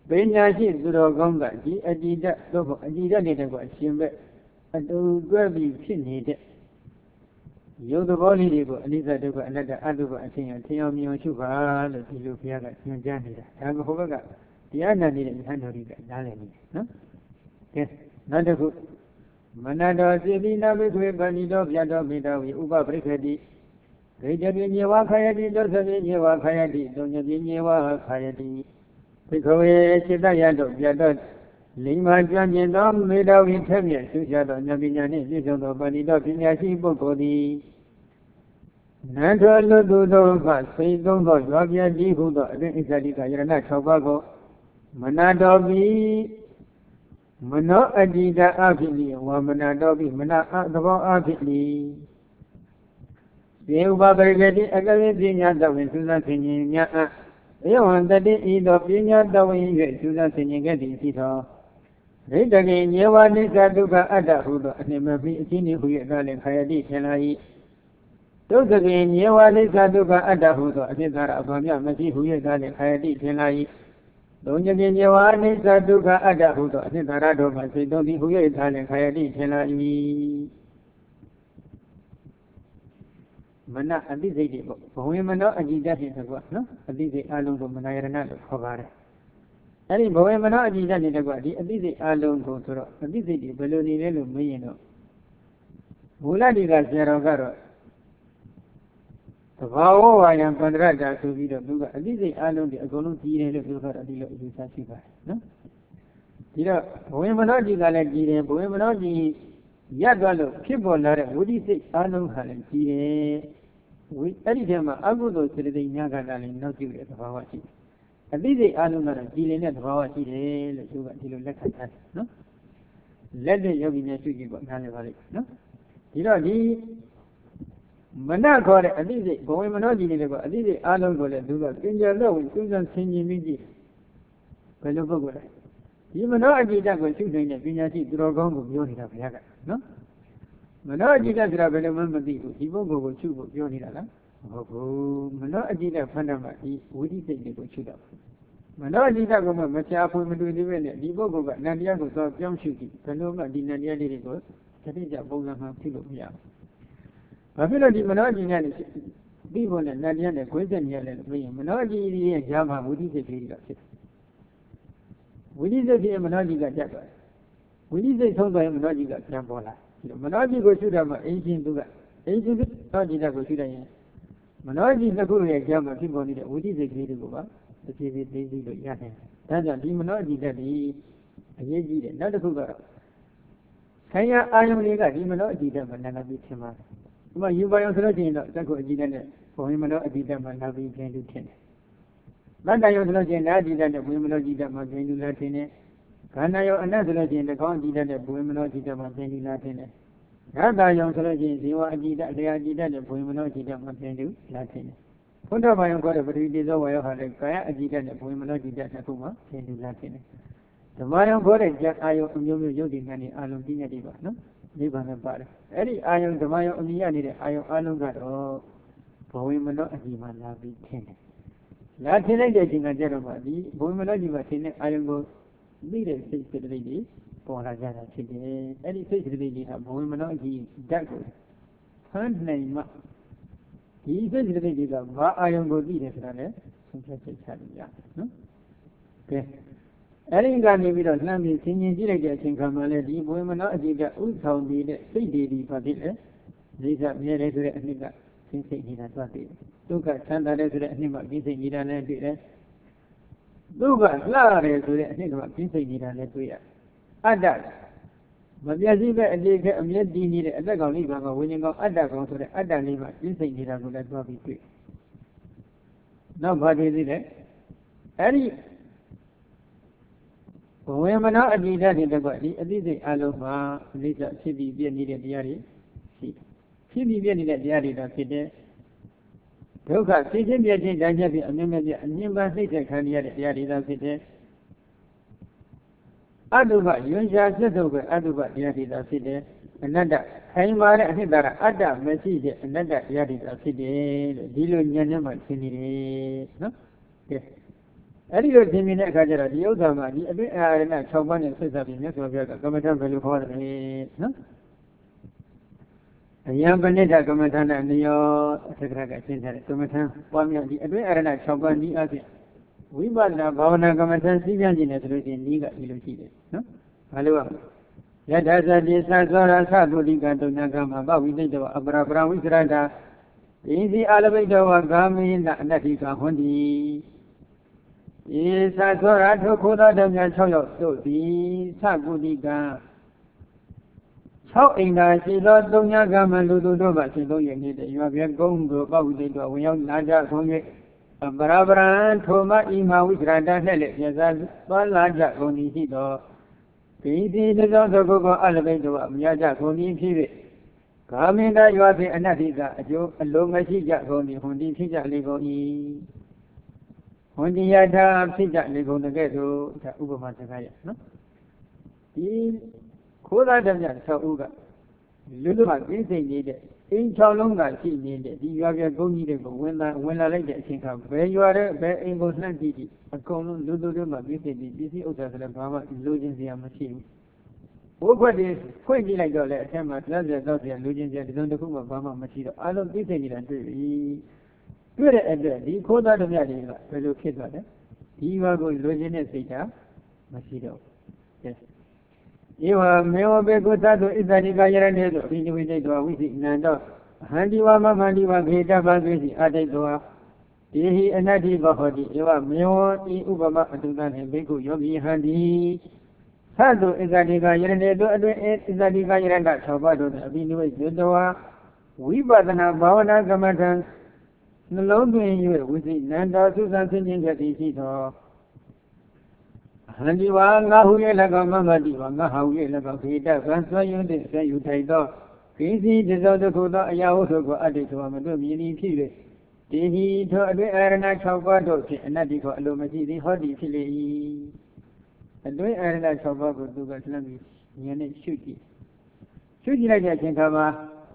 ပညာရှိသူတော်ကောင်းကဒီအတ္တိတသို့မဟုတ်အတ္တိတနေတဲ့ကအရှင်ပဲအတူတွဲပြီးဖြစ်နေတဲ့ရုပ်သဘောလေးတွေကိုအနိစ္စဒုက္ခအနတ္တအတုပအချင်းအထင်အောင်မြင်အောင်ရှုပါလို့ဒီလိုဘုရားကညွှန်ကြားနေတာဒါကဟိုဘက်ကတရားနာနေတဲ့ဉာဏ်တော်တွေကနားလည်နေတယ်နော်ကဲနောက်တစ်ခုမနတော်စေတိနာဘိခွေပဏိတောဗျာတော်မေတ္တာဝိဥပပရိခတိဂိတပိညေဝခာယတိတောသပိညေဝခာယတိတုံညပိညေဝခာယတိဘိခဝေစိတ္တယတောဗျာတော်လိမ္မာကျွမ်းကျင်သောမေတ္တာဝိထက်မြက်ရှုရှားသောဉာဏ်ပညာနှင့်ပြည့်စုံသောပဏိတောပညာရှိပုဂ္ဂိုလ်သည်နန္ထောလွတ်သူတို့ကစိတ်သုံးသောရွာပြတိဟုသောအရင်ဣဇတိကယရဏ၆ပါးကိုမနာတော်ပြီးမနောအတ္တိတအဖြစ်လီဝါမနာတော်ပြီးမနာအသဘောအဖြစ်လီဒီဥပပရိကတိအကဝိပညာတဝင်သုဇသင်္ញင်မြတ်အဧဝံတတိဤသောပညာတဝင်၍သုဇသင်္ញင်ခဲ့သည်ရှိသောရိတကေညေဝနိစ္စဒုက္ခအတ္တဟုသောအနှိမပိအချင်းဤဟု၍သာလင်ခာယတိထင်လာ၏ဒုက္ခကေညေဝနိစ္စဒုက္ခအတ္တဟုသောအဖြစ်သာရအဘာမြမရှိဟု၍သာလင်ခာယတိထင်လာ၏သုံးညပြညေဝအနိစ္စဒုက္ခအတ္တဟုသောအနှစ်သာရတို့မှာစိတ်သုံးသည်ဟူ၍သာလင်ခာယတိထင်လာ၏မနအသိစိတ်တွေပေါ့ဘဝေမနောအကြည်တတ်တဲ့ကွာနော်အသိစိတ်အလုံးကိုမနာယရဏလို့ခေါ်ပါတယ်အဲ့ဒီဘဝေမနောအကြည်တတ်တဲ့ကွာဒီအသိစိတ်အလုံးကိုဆိုတော့အသိစိတ်တွေဘယ်လိုနေလဲလို့မေးရင်တော့မူလတိကဆရာတော်ကတော့သဘာဝဝါယံပန္ဒရတာဆိုပြီးတော့သူကအသိစိတ်အလုံးတွေအကုန်လုံးကြည်တယ်လို့ပြောတာဒီလိုအယူဆရှိပါတယ်နော်ဒီတော့ဘဝေမနောကြီးကလည်းကြည်တယ်ဘဝေမနောကြီးရပ်သွားလို့ဖြစ်ပေါ်လာတဲ့ဝိသိစိတ်အလုံးဟာလည်းကြည်တယ်ဝိအဲ့ဒီထဲမှာအကုသိုလ်စေတသိက်များကလည်းနောက်ကျတဲ့သဘာဝရှိတယ်အသိစိတ်အလုံးကတော့ကြည်လင်တဲ့သဘာဝရှိတယ်လို့သူကဒီလိုလက်ခံထားတယ်နော်လက်တဲ့ယောဂီများရှုကြည့်ပေါ့နားလည်ပါလိမ့်နော်ဒီတော့ဒီမနခေါ်တဲ့အသိစိတ်ဘဝေမနောကြီးတွေကအသိစိတ်အလုံးကိုလည်းသူကပညာတော်ဝင်စူးစမ်းဆင်ခြင်ပြီးကြည့်ဘယ်လိုပုဂ္ဂိုလ်လဲဒီမနောအကြည်တတ်ကိုရှုနိုင်တဲ့ပညာရှိသူတော်ကောင်းကိုပြောနေတာဘုရားကနော်မနောအကြည်တတ်ဆိုတာဘယ်လိုမှမသိဘူးဒီပုဂ္ဂိုလ်ကိုရှုဖို့ပြောနေတာလားမဟုတ်ဘူးမနောအကြည်တတ်ဖန်တာမှဒီဝိသိစိတ်တွေကိုရှုတာမနောအကြည်တတ်ကမှမချာဖွင့်မတွေ့သေးပဲနဲ့ဒီပုဂ္ဂိုလ်ကနန္တရားကိုသွားပြောင်းရှုကြည့်ဘယ်လိုမှဒီနန္တရားလေးတွေကိုတတိယပုံစံမှဖြစ်လို့မရဘူးဘာဖြစ်လို့ဒီမနောအကြည်နဲ့ပြီးဖို့နဲ့နတ်တရားနဲ့ခွေးဆက်နေရလဲလို့ပြောရင်မနောအကြည်ရဲ့ဈာမှာဝိသိစိတ်ကလေးကဖြစ်တယ်ဝိသိစိတ်ဖြစ်မနောအကြည်ကတက်သွားတယ်ဝိသိစိတ်ဆုံးသွားရင်မနောအကြည်ကပြန်ပေါ်လာဒီမနောအကြည်ကိုရှုတာမှာအင်းချင်းသူကအင်းချင်းမနောအကြည်ကိုရှုတယ်ရင်မနောအကြည်တစ်ခုရဲ့ဈာမှာဖြစ်ပေါ်နေတဲ့ဝိသိစိတ်ကလေးတွေကိုပါတစ်ပြေးပြေးသိသိလို့ရတယ်ဒါကြောင့်ဒီမနောအကြည်တက်ဒီအရေးကြီးတယ်နောက်တစ်ခုကတော့ဆိုင်ရာအာယုန်တွေကဒီမနောအကြည်တက်မှာနာနာပြီးထင်ပါတယ်ဒီမှာယူပါအောင်ဆိုလို့ရှိရင်တော့တက်ကိုအကြည့်နဲ့ဘဝေမနောအကြည့်တက်မှာလာပြီးပြင်လူထင်တယ်။မတ္တယောဆိုလို့ရှိရင်နာအကြည့်တက်နဲ့ဘဝေမနောအကြည့်တက်မှာပြင်လူလာထင်တယ်။ခန္ဓာယောအနတ်ဆိုလို့ရှိရင်တကောင်းအကြည့်တက်နဲ့ဘဝေမနောအကြည့်တက်မှာပြင်လူလာထင်တယ်။ရတ္တယောဆိုလို့ရှိရင်ဇေဝအကြည့်တက်တရားအကြည့်တက်နဲ့ဘဝေမနောအကြည့်တက်မှာပြင်လူလာထင်တယ်။ဘုဒ္ဓဘာယောခေါ်တဲ့ပထဝီတေဇောဝါယောဟာလည်းကာယအကြည့်တက်နဲ့ဘဝေမနောအကြည့်တက်တစ်ခုမှပြင်လူလာထင်တယ်။ဓမ္မယောခေါ်တဲ့ဇတ်အာယောအမျိုးမျိုးယုတ်တိဉာဏ်နဲ့အာလုံးပြည့်ညတ်တွေပါနော်။နိဗ္ဗာန်နဲ့ပါတယ်အဲ့ဒီအာယုံဓမ္မယုံအမြင်ရနေတဲ့အာယုံအလုံးကတော့ဘဝေမနောအကြည်မှလာပြီးထင်တယ်လာထင်လိုက်တဲ့အချိန်ကကြတော့မှဒီဘဝေမနောအကြည်မှထင်တဲ့အာယုံကိုသိတဲ့စိတ်စိတ်တွေပေါ်လာကြတာဖြစ်တယ်အဲ့ဒီစိတ်စိတ်တွေကဘဝေမနောအကြည်ဓာတ်ကိုဖမ်းနိုင်မှဒီစိတ်စိတ်တွေကဘာအာယုံကိုသိတယ်ဆိုတာလည်းဆုံးဖြတ်ချက်ချလို့ရတယ်နော်ကဲအဲ့ဒီကနေပြီးတော့လှမ်းပြီးဆင်ញင်ကြည့်လိုက်တဲ့အချိန်ခါမှာလည်းဒီဘဝေမနောအကြည်ကဥဆောင်နေတဲ့စိတ်တွေဒီဘာဖြစ်လဲဒိဋ္ဌမြဲတယ်ဆိုတဲ့အနှစ်ကသင်စိတ်နေတာသွားတယ်ဒုက္ခချမ်းသာတယ်ဆိုတဲ့အနှစ်မှာပြင်းစိတ်နေတာလည်းတွေ့တယ်ဒုက္ခလှရတယ်ဆိုတဲ့အနှစ်ကပြင်းစိတ်နေတာလည်းတွေ့ရအတ္တမပြည့်စည်ပဲအလေးကအမြဲတည်နေတဲ့အသက်ကောင်လေးပါကဝိညာဉ်ကောင်အတ္တကောင်ဆိုတဲ့အတ္တလေးမှာပြင်းစိတ်နေတာကိုလည်းသွားပြီးတွေ့နောက်ဘာတွေ့သေးလဲအဲ့ဒီဘဝေမနောအကြည်ဓာတ်တွေတကွဒီအသိစိတ်အလုံးမှာအလေးစားဖြစ်ပြီးပြည့်နေတဲ့တရားတွေရှိဖြစ်ပြီးပြည့်နေတဲ့တရားတွေတော့ဖြစ်တဲ့ဒုက္ခဖြစ်ခြင်းပြည့်ခြင်းတိုင်းချက်ပြီးအမြင့်မြတ်အမြင့်ပန်းနှိမ့်တဲ့ခံရတဲ့တရားတွေတော့ဖြစ်တဲ့အတုပယွန်ရှာစစ်ထုတ်ပဲအတုပတရားတွေတော့ဖြစ်တဲ့အနတ္တခိုင်မာတဲ့အနှစ်သာရအတ္တမရှိတဲ့အနတ္တတရားတွေတော့ဖြစ်တယ်လို့ဒီလိုဉာဏ်နဲ့မှသင်နေတယ်နော်ကဲအဲ့ဒီလိုသင်မြင်တဲ့အခါကျတော့ဒီဥစ္စာမှာဒီအတွင်းအာရဏ၆ပါးနဲ့ဆက်စပ်ပြီးမြတ်စွာဘုရားကကမ္မထဘယ်လိုခေါ်တယ်နော်အယံပဏိတကမ္မထနဲ့နိယောသက္ကရကရှင်းထားတယ်ကမ္မထပွားများဒီအတွင်းအာရဏ၆ပါးဒီအပြင်ဝိပဿနာဘာဝနာကမ္မထစီးပြန်ခြင်းနဲ့ဆိုလို့ရှိရင်ဒီကဒီလိုရှိတယ်နော်ဘာလို့ရယထာသတိသသောရသသုတိကတုဏကမ္မဘဝိသိတောအပရပရဝိစရတာဣဇိအာလဘိတောဝဂာမိနအနတ္တိကဟွန်တိဤသသောရထုခိုးသောဓမ္မ၆ယောက်တို့သည်သကုတိက၆အိမ်သာရှိသောတုဏကမ္မလူတို့တို့ပါရှိသောယနေ့တည်းရွာပြကုန်းတို့ဘဝိသိတောဝင်ရောက်လာကြဆုံး၍အပရပရံထိုမဤမဝိစရတာနှင့်လည်းပြစားသွားလာကြကုန်သည်ရှိသောဒီဒီသောသောကုကောအလဘိတောအမြတ်ကြကုန်သည်ဖြစ်၍ကာမင်တရွာဖြင့်အနတ္တိကအကျိုးအလုံးမရှိကြကုန်သည်ဟွန်ဒီဖြစ်ကြလေကုန်၏ဟွန်ဒီယထာဖြစ်ကြလေကုန်တဲ့ကဲ့သို့ဒါဥပမာစကားရနော်ဒီခိုးသားဓမ္မ၆ဦးကလူလူမှာပြည့်စုံနေတဲ့အိမ်၆လုံးကရှိနေတဲ့ဒီရွာပြကုန်းကြီးတွေကိုဝင်လာဝင်လာလိုက်တဲ့အချိန်ခါဘယ်ရွာတဲ့ဘယ်အိမ်ကိုလှမ်းကြည့်ကြည့်အကုန်လုံးလူလူတွေမှာပြည့်စုံပြီးပစ္စည်းဥစ္စာဆိုလည်းဘာမှလိုချင်စရာမရှိဘူးဘိုးခွက်တွေဖွင့်ကြည့်လိုက်တော့လေအထက်မှာလက်ဆက်တော့ပြန်လူချင်းချင်းဒီလိုတစ်ခုမှဘာမှမရှိတော့အလုံးသိစိတ်နေတာတွေ့ပြီတွေ့တဲ့အတွက်ဒီခိုးသားတို့မြတ်တွေကဘယ်လိုဖြစ်သွားလဲဒီဘာကိုလူချင်းတဲ့စိတ်ဓာတ်မရှိတော့ဘူးဧဝမေဝဘေကုသတုဣဇတိကယရဏေတုအဘိနိဝိတိတောဝိသိနန္တောအဟန္တိဝမမန္တိဝခေတပံကိစီအတိတ်တောဒီဟိအနတ္တိဘဟောတိဧဝမေဝဤဥပမအတုတံဟိဘေကုယောဂီဟန္တိသတ္တုဣဇတိကယရဏေတုအတွင်ဣဇတိကယရဏ၆ပါးတို့အဘိနိဝိတိတောဝိပဿနာဘာဝနာကမ္မထံနှလုံးသွင်း၍ဝိသိနန္တောသုဇံဆင်းခြင်းဖြစ်သည်ရှိသောဟန္တိဝါငါဟု၍၎င်းမမတိဝါငါဟာဟု၍၎င်းခေတဗံဆွေယွန်းသည့်ဆွေယူထိုက်သောကိစီတသောတခုသောအရာဟုဆိုကိုအတ္တိသောမတို့မြည်သည်ဖြစ်၍ဒီဟိသောအတွင်းအာရဏ၆ပါးတို့ဖြင့်အနတ္တိကိုအလိုမရှိသည်ဟောတိဖြစ်လေ၏အတွင်းအာရဏ၆ပါးကိုသူကလှမ်းပြီးဉာဏ်နဲ့ရှုကြည့်ရှုကြည့်လိုက်တဲ့အချိန်ခါမှာ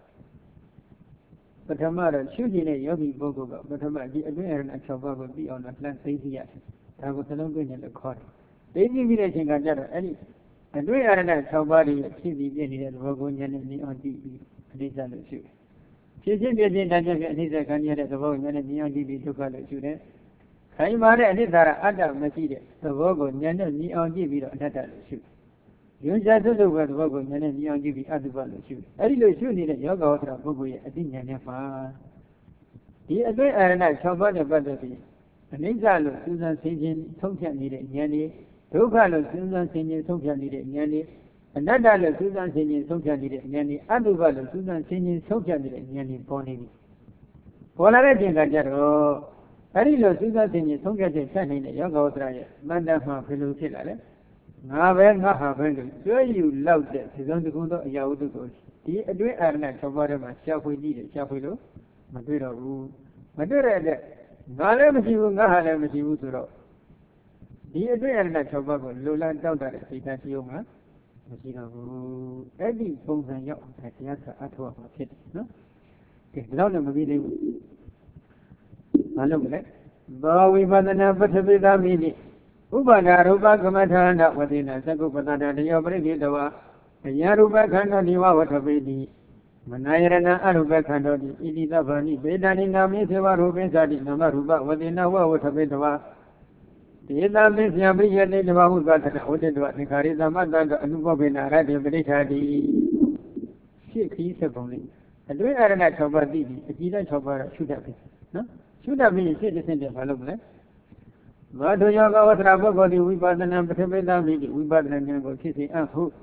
ပထမတော့ရှုကြည့်တဲ့ယောဂီပုဂ္ဂိုလ်ကပထမဒီအတွင်းအာရဏ၆ပါးကိုသိအောင်လှမ်းသိသိရတယ်ဒါကိုသလုံးသွင်းတယ်လို့ခေါ်တယ်သိသိပြီးတဲ့အချိန်ကကြတော့အဲ့ဒီအတွင်းအာရဏ၆ပါးတွေဖြစ်ပြီးပြည့်နေတဲ့သဘောကိုဉာဏ်နဲ့မြင်အောင်ကြည့်ပြီးအနိစ္စလို့ရှုတယ်ဖြစ်ဖြစ်ပြည့်ပြည့်တတ်တဲ့အနိစ္စခံရတဲ့သဘောကိုဉာဏ်နဲ့မြင်အောင်ကြည့်ပြီးဒုက္ခလို့ရှုတယ်ခိုင်မာတဲ့အနိစ္စရအတ္တမရှိတဲ့သဘောကိုဉာဏ်နဲ့မြင်အောင်ကြည့်ပြီးတော့အနတ္တလို့ရှုယုံကြည်သုတ္တဘသဘောကိုဉာဏ်နဲ့မြင်အောင်ကြည့်ပြီးအတုပလို့ရှုအဲ့ဒီလိုရှုနေတဲ့ယောဂဝတ္တပုဂ္ဂိုလ်ရဲ့အသိဉာဏ်နဲ့ပါဒီအတွင်းအာရဏ၆ပါးနဲ့ပတ်သက်ပြီးအနိစ္စလို့စူးစမ်းဆင်ခြင်ဆုံးဖြတ်နေတဲ့ဉာဏ်လေးဒုက္ခလို့စူးစမ်းဆင်ခြင်ဆုံးဖြတ်နေတဲ့ဉာဏ်လေးအနတ္တလို့စူးစမ်းဆင်ခြင်ဆုံးဖြတ်နေတဲ့ဉာဏ်လေးအတုပလို့စူးစမ်းဆင်ခြင်ဆုံးဖြတ်နေတဲ့ဉာဏ်လေးပေါ်နေပြီပေါ်လာတဲ့ပြင်ကကြတော့အဲ့ဒီလိုစူးစမ်းဆင်ခြင်ဆုံးဖြတ်ချက်ဆက်နေတဲ့ယောဂဝတ္တရဲ့မန္တမှာဘယ်လိုဖြစ်လာလဲငါပဲငါဟာပဲလို့ကျွဲယူလောက်တဲ့ဒီစုံတစ်ခုသောအရာဝတ္ထုကိုဒီအတွင်းအာရဏ၆ပါးထဲမှာရှားဖွေကြည့်တယ်ရှားဖွေလို့မတွေ့တော့ဘူးမတွေ့တဲ့အတွက်ငါလည်းမရှိဘူးငါဟာလည်းမရှိဘူးဆိုတော့ဒီအတွင်းအာရဏ၆ပါးကိုလိုလားတောက်တာတဲ့စိတ်ဓာတ်ရှိအောင်မရှိတော့ဘူးအဲ့ဒီပုံစံရောက်အောင်တရားစာအထောက်အမှာဖြစ်တယ်နော်ကဲဒါတော့လည်းမပြီးသေးဘူးမလုပ်လဲဘောဝိပဿနာပဋ္ဌပိသမိနိဥပါဒရူပကမ္မထာဏဝတိနာသကုပတ္တတယောပရိသေတဝအယရူပခန္ဓာဒီဝဝထပိတိမနာယရဏအရူပခန္ဓာတိဣတိသဗ္ဗာနိဗေဒာနိနာမိသေဝရူပိသတိနမရူပဝတိနာဝဝထပိတဝဒေသပိစ္ဆယပိယတိတဝဟုသတ္တဝတိတဝသင်္ခါရိသမတ္တအနုပပိနာရတေပရိထာတိရှစ်ခီးဆက်ပုံလေးအတွင်းအာရဏ၆ပါးသိပြီအကြည့်တဲ့၆ပါးတော့ရှုတတ်ပြီနော်ရှုတတ်ပြီးရှစ်တစ်ဆင့်တည်းဘာလုပ်မလဲဘာတို့ယောဂဝတ္တပုဂ္ဂိုလ်ဒီဝိပဿနာပဋ္ဌပိသမိတိဝိပဿနာဉာဏ်ကိုဖြစ်စေအပ်ဟုဣ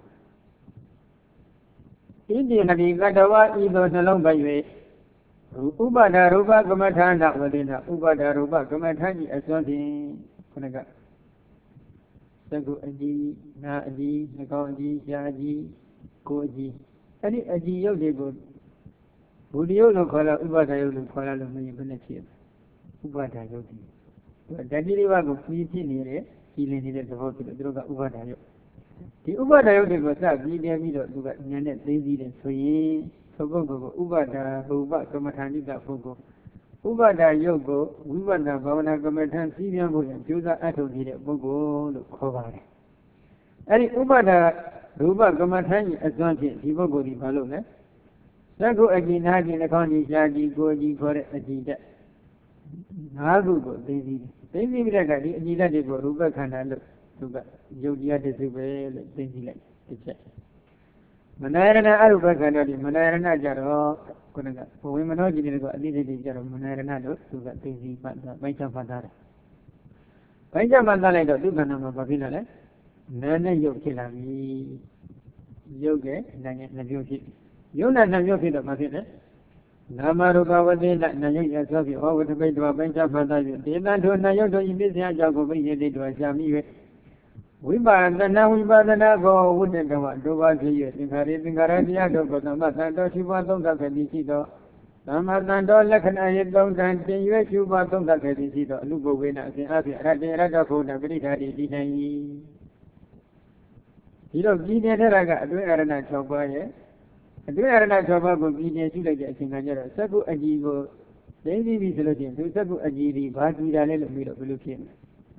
တိနတိကတဝါဤသို့နှလုံးပိုက်၍ဥပါဒရူပကမ္မထာဏဝတိနာဥပါဒရူပကမ္မထာကြီးအစွမ်းဖြင့်ခုနကသကုအကြည်နာအကြည်နှကောင်းအကြည်ရှားအကြည်ကိုအကြည်အဲ့ဒီအကြည်ရုပ်တွေကိုဘုဒ္ဓယုတ်လို့ခေါ်လားဥပါဒယုတ်လို့ခေါ်လားလို့မင်းဘယ်နဲ့ဖြစ်ဥပါဒယုတ်ဒီဓာတိလေးပါးကိုပြီးဖြစ်နေတဲ့ကြည်လင်နေတဲ့သဘောဖြစ်လို့သူတို့ကဥပါဒယုတ်ဒီဥပါဒယုတ်တွေကိုစပြီးတယ်ပြီးတော့သူကဉာဏ်နဲ့သိသိတယ်ဆိုရင်သုပုဂ္ဂိုလ်ကိုဥပါဒရူပကမ္မထာနိကပုဂ္ဂိုလ်ဥပဒါယုတ်ကိုဝိပဿနာဘာဝနာကမ္မထံစီးပြန်ဖို့ကြိုးစားအထောက်နေတဲ့ပုဂ္ဂိုလ်လို့ခေါ်ပါတယ်။အဲဒီဥပဒါရူပကမ္မထံကြီးအစွမ်းဖြင့်ဒီပုဂ္ဂိုလ်ဒီဘာလို့လဲသက္ကုအကြည်နာကြည်နှာခေါင်းကြီးရှားကြည်ကိုယ်ကြည်ခေါ်တဲ့အကြည်တက်ငါးခုကိုသိသိသိသိပြီးတဲ့အခါဒီအကြည်တက်တွေကိုရူပခန္ဓာလို့သူကယုတ်တရားတစ်စုပဲလို့သိသိလိုက်တစ်ချက်မနာရဏအရူပခန္ဓာဒီမနာရဏကြတော့ခုနကဘဝိမနောကြည်တွေကိုအတိတ်တွေကြတော့မနာရဏလို့သူကသိသိပတ်တာပိုင်းခြားမှတ်သားတယ်ပိုင်းခြားမှတ်သားလိုက်တော့သူခန္ဓာမှာဘာဖြစ်လာလဲနာနဲ့ယုတ်ဖြစ်လာပြီယုတ်ကနာနဲ့နှမျိုးဖြစ်ယုတ်နဲ့နှမျိုးဖြစ်တော့ဘာဖြစ်လဲနာမရူပဝတိလနာယုတ်ရသောဖြစ်ဟောဝတ္တပိတ္တဝပိုင်းခြားမှတ်သားပြီဒေသထိုနာယုတ်တို့ဤပစ္စယကြောင့်ကိုပိယတိတောရှာမိ၍ဝိပါဒနာဝိပါဒနာကိုဝိတ္တကဝဒုဘာဖြစ်၍သင်္ခါရသင်္ခါရတရားတို့ကိုသမ္မာသံတော်ရှိပါသုံးသခတိရှိသောသမ္မာသံတော်လက္ခဏာရေသုံးတန်တင်ရွယ်ရှိပါသုံးသခတိရှိသောအနုဘဝေနအစဉ်အဖြစ်အရတ္တရတ္တဖို့နပရိဒါတိတည်နိုင်၏ဒီတော့ပြည်နေတဲ့ကအတွင်းအရဏ၆ပါးရဲ့အတွင်းအရဏ၆ပါးကိုပြည်နေရှိလိုက်တဲ့အချိန်ကကျတော့စက္ကုအကြည်ကိုသိသိပြီဆိုလို့ရှိရင်သူစက္ကုအကြည်ဒီဘာကြည်တာလဲလို့ပြီးတော့ဘယ်လိုဖြစ်မလဲ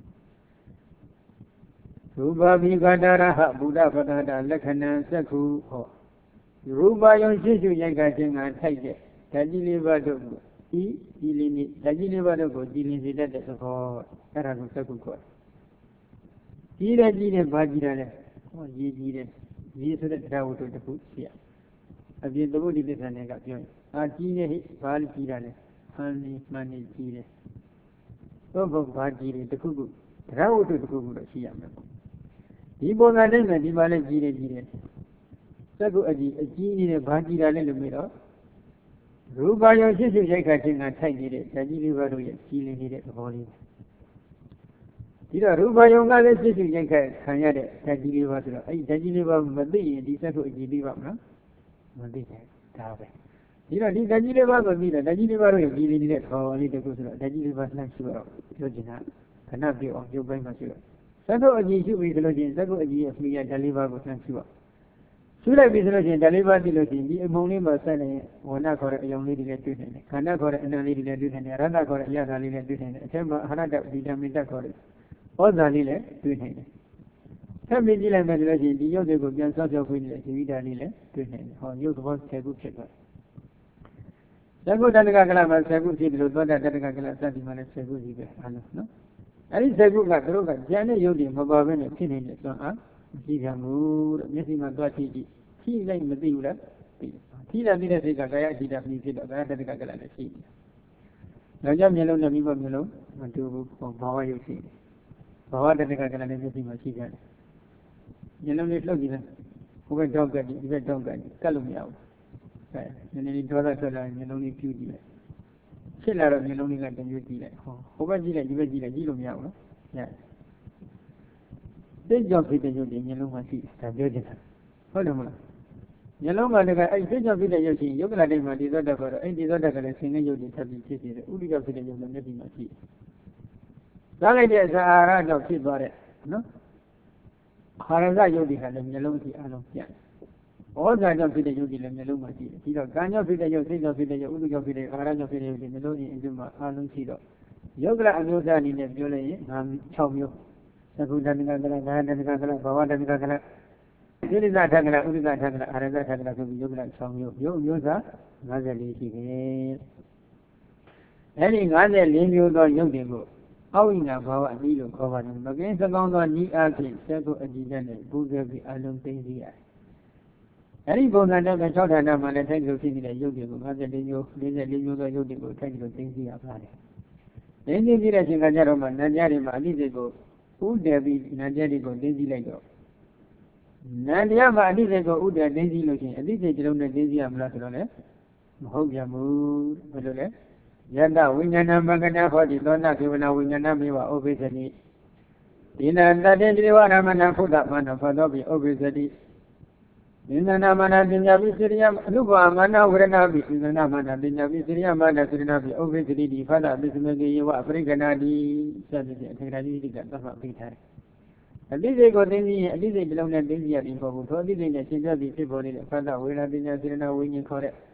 ရူပဘိကတာရဟဗုဒ္ဓပတ္တာလက္ခဏာစက္ခုဟောရူပယုံရှိရှိရိုက်ကခြင်းကထိုက်တဲ့ဓာတ်ကြီးလေးပါးတို့ကိုဤကြည်လင်းနေဓာတ်ကြီးလေးပါးတို့ကိုကြည်လင်းစေတတ်တဲ့သဘောအဲ့ဒါကိုစက္ခုခေါ်တယ်ကြီးတယ်ကြီးတယ်ဘာကြီးတယ်လဲဟောကြီးကြီးတယ်ကြီးဆိုတဲ့တရားဝတ္ထုတစ်ခုရှိရအပြင်သမုဒိပစ္ဆန်တွေကပြောရင်အာကြီးတယ်ဟိဘာလို့ကြီးတာလဲဟန်နေမှန်နေကြီးတယ်သို့ဘုဘာကြီးတယ်တစ်ခုခုတရားဝတ္ထုတစ်ခုခုတော့ရှိရမယ်ဒီပုံစံနဲ့ဒီမှာလည်းကြီးတယ်ကြီးတယ်စက္ကုအကြည်အကြီးနေတဲ့ဘာကြီးတာလဲလို့ပြောတော့ရူပယုံရှိရှိရိုက်ခတ်ခြင်းကထိုက်နေတဲ့ဓာတ်ကြီးလေးပါတို့ရဲ့ကြီးလေးနေတဲ့သဘောလေးဒီတော့ရူပယုံကလည်းရှိရှိရိုက်ခတ်ခံရတဲ့ဓာတ်ကြီးလေးပါဆိုတော့အဲ့ဒီဓာတ်ကြီးလေးပါမသိရင်ဒီစက္ကုအကြည်သိပါမလားမသိတယ်ဒါပဲဒီတော့ဒီဓာတ်ကြီးလေးပါကိုပြီးတော့ဓာတ်ကြီးလေးပါတို့ရဲ့ကြီးလေးနေတဲ့သဘောလေးတခုဆိုတော့ဓာတ်ကြီးလေးပါနှံ့ရှိတော့ပြောချင်တာခဏပြောအောင်ရုပ်ပိုင်းမှာရှိတော့စက္ကုအကြည်ရှိပြီဆိုလို့ရှိရင်စက္ကုအကြည်ရဲ့မှီရဓာတ်လေးပါကိုနှံ့ရှိပါရှုလိုက်ပြီဆိုလို့ရှိရင်ဓာတ်လေးပါသိလို့ရှိရင်ဒီအမုံလေးမှာဆက်နေဝဏခေါ်တဲ့အယုံလေးတွေလည်းတွေ့နေတယ်ခန္ဓာခေါ်တဲ့အနံလေးတွေလည်းတွေ့နေတယ်ရတ္တခေါ်တဲ့အရာလေးလည်းတွေ့နေတယ်အထက်မှာအဟရတဗီတာမင်တက်ခေါ်တဲ့ဩဇာလေးလည်းတွေ့နေတယ်ထပ်ပြီးကြည့်လိုက်မယ်ဆိုလို့ရှိရင်ဒီရုပ်တွေကိုပြန်ဆောက်ပြောက်ခွင့်နေတဲ့ဇီဝိတာလေးလည်းတွေ့နေတယ်ဟောရုပ်သဘောဆယ်ခုဖြစ်သွားတယ်သက္ကုတတ္တကကလမှာဆယ်ခုဖြစ်တယ်လို့သောတာတတ္တကကလစသည်မှာလည်းဆယ်ခုရှိပဲအားလုံးနော်အဲ့ဒီဆယ်ခုကသူတို့ကဉာဏ်နဲ့ယုတ်တယ်မပါဘဲနဲ့ဖြစ်နေတဲ့စွမ်းအားမရှိကြဘူးတဲ့မျက်စိမှာသွားကြည့်ကြည့်ကြည့်လိုက်မသိဘူးလားသိတယ်ကြည့်လိုက်တဲ့စိတ်ကကာယအကြည့်တာပြီးဖြစ်တော့ကာယတတ္တကကလလည်းရှိတယ်နောက်ကြမျက်လုံးနဲ့မိဘမျက်လုံးမတူဘူးဘာဝယုတ်ရှိတယ်ဘာဝတတ္တကကလလည်းမျက်စိမှာရှိကြတယ်မျက်လုံးလေးလှုပ်ကြည့်လိုက်ဟိုဘက်တောက်ကကြည့်ဒီဘက်တောက်ကကြည့်ကတ်လို့မရဘူးအဲနည်းနည်းလေးဒေါသထွက်လာရင်မျက်လုံးလေးပြူကြည့်လိုက်ဖြစ်လာတော့မျက်လုံးလေးကတမျိုးကြည့်လိုက်ဟောဟိုဘက်ကြည့်လိုက်ဒီဘက်ကြည့်လိုက်ကြည့်လို့မရဘူးနော်ရတယ်သိကြောင့်ဖြစ်တဲ့ရုပ်တွေမျက်လုံးမှာရှိဒါပြောချင်တာဟုတ်တယ်မလားမျက်လုံးမှာလည်းအဲ့သိကြောင့်ဖြစ်တဲ့ရုပ်ချင်းယုတ်ကလာတိုင်းမှာဒီသောတက်ကတော့အဲ့ဒီသောတက်ကလည်းဆင်းရဲရုပ်တွေထပ်ပြီးဖြစ်နေတယ်ဥဒိကဖြစ်တဲ့ရုပ်လည်းမျက်စိမှာရှိတယ်သားလိုက်တဲ့ဇာအာရတော့ဖြစ်သွားတဲ့နော်အာရဇရုပ်တွေကလည်းမျက်လုံးရှိအားလုံးပြတ်ဩဇာကြောင့်ဖြစ်တဲ့ယုတ်တွေလည်းမျိုးလုံးမှာရှိတယ်ပြီးတော့ကံကြောင့်ဖြစ်တဲ့ယုတ်စိတ်ကြောင့်ဖြစ်တဲ့ယုတ်ဥဒုကြောင့်ဖြစ်တဲ့အာရကြောင့်ဖြစ်တဲ့ယုတ်တွေမျိုးလုံးအင်းမှာအားလုံးရှိတော့ယုတ်ကလအမျိုးသားအနေနဲ့ပြောလိုက်ရင်ငါ၆မျိုးသက္ကုတတ္တကကလဂါတတ္တကကလဘာဝတတ္တကကလဣရိဇထကလဥဒိဇထကလအာရဇထကလဆိုပြီးယုတ်ကလ၆မျိုးယုတ်အမျိုးသား၅၄ရှိတယ်အဲဒီ၅၄မျိုးသောယုတ်တွေကိုအောဝိညာဘာဝအနည်းလို့ခေါ်ပါတယ်မကင်းစကောင်းသောဤအားဖြင့်သက္ကုအကြည့်တဲ့ပူဇော်ပြီးအလုံးသိသိရတယ်အဲ့ဒီပုံစံတော့၆ဌာနမှာလည်းထိုက်လို့ဖြစ်နေတဲ့ယုတ်တွေကို၅၄မျိုး၄၄မျိုးသောယုတ်တွေကိုထိုက်လို့သိသိရပါတယ်။သိသိကြည့်တဲ့အချိန်ကကြတော့မှနန္ကြတွေမှာအတိစိတ်ကိုဥတည်ပြီးနန္ကြတွေကိုသိသိလိုက်တော့နန္တရားမှာအတိစိတ်ကိုဥတည်သိသိလို့ရှိရင်အတိစိတ်ကြလုံးနဲ့သိသိရမလားဆိုတော့လည်းမဟုတ်ပြန်ဘူးဘယ်လိုလဲယတဝိညာဏမကနာဟောတိသောနာခေဝနာဝိညာဏမေဝဥပ္ပိသတိဒီနတတေတိဝရမဏဖုဒ္ဓမနဖသောပိဥပ္ပိသတိဉာဏမနာပညာပိစိရိယအနုဘာမနာဝရဏပိဉာဏမနာပညာပိစိရိယမနာစိရဏပိဥပ္ပိသတိဒီဖသပိစမေကေယဝပရိကနာတိစသဖြင့်အထေရတိတိကသတ်မှတ်ပြီးထားတယ်အတိစိတ်ကိုသိသိရင်အတိစိတ်တစ်လုံးနဲ့သိသိရပြီးပေါ်ဘူးထိုအတိစိတ်နဲ့ရှင်းပြပြီးဖြစ်ပေါ်နေတဲ့ဖသဝေဒနာပညာစိရဏဝိညာဉ်ခေါ်တဲ့ဖ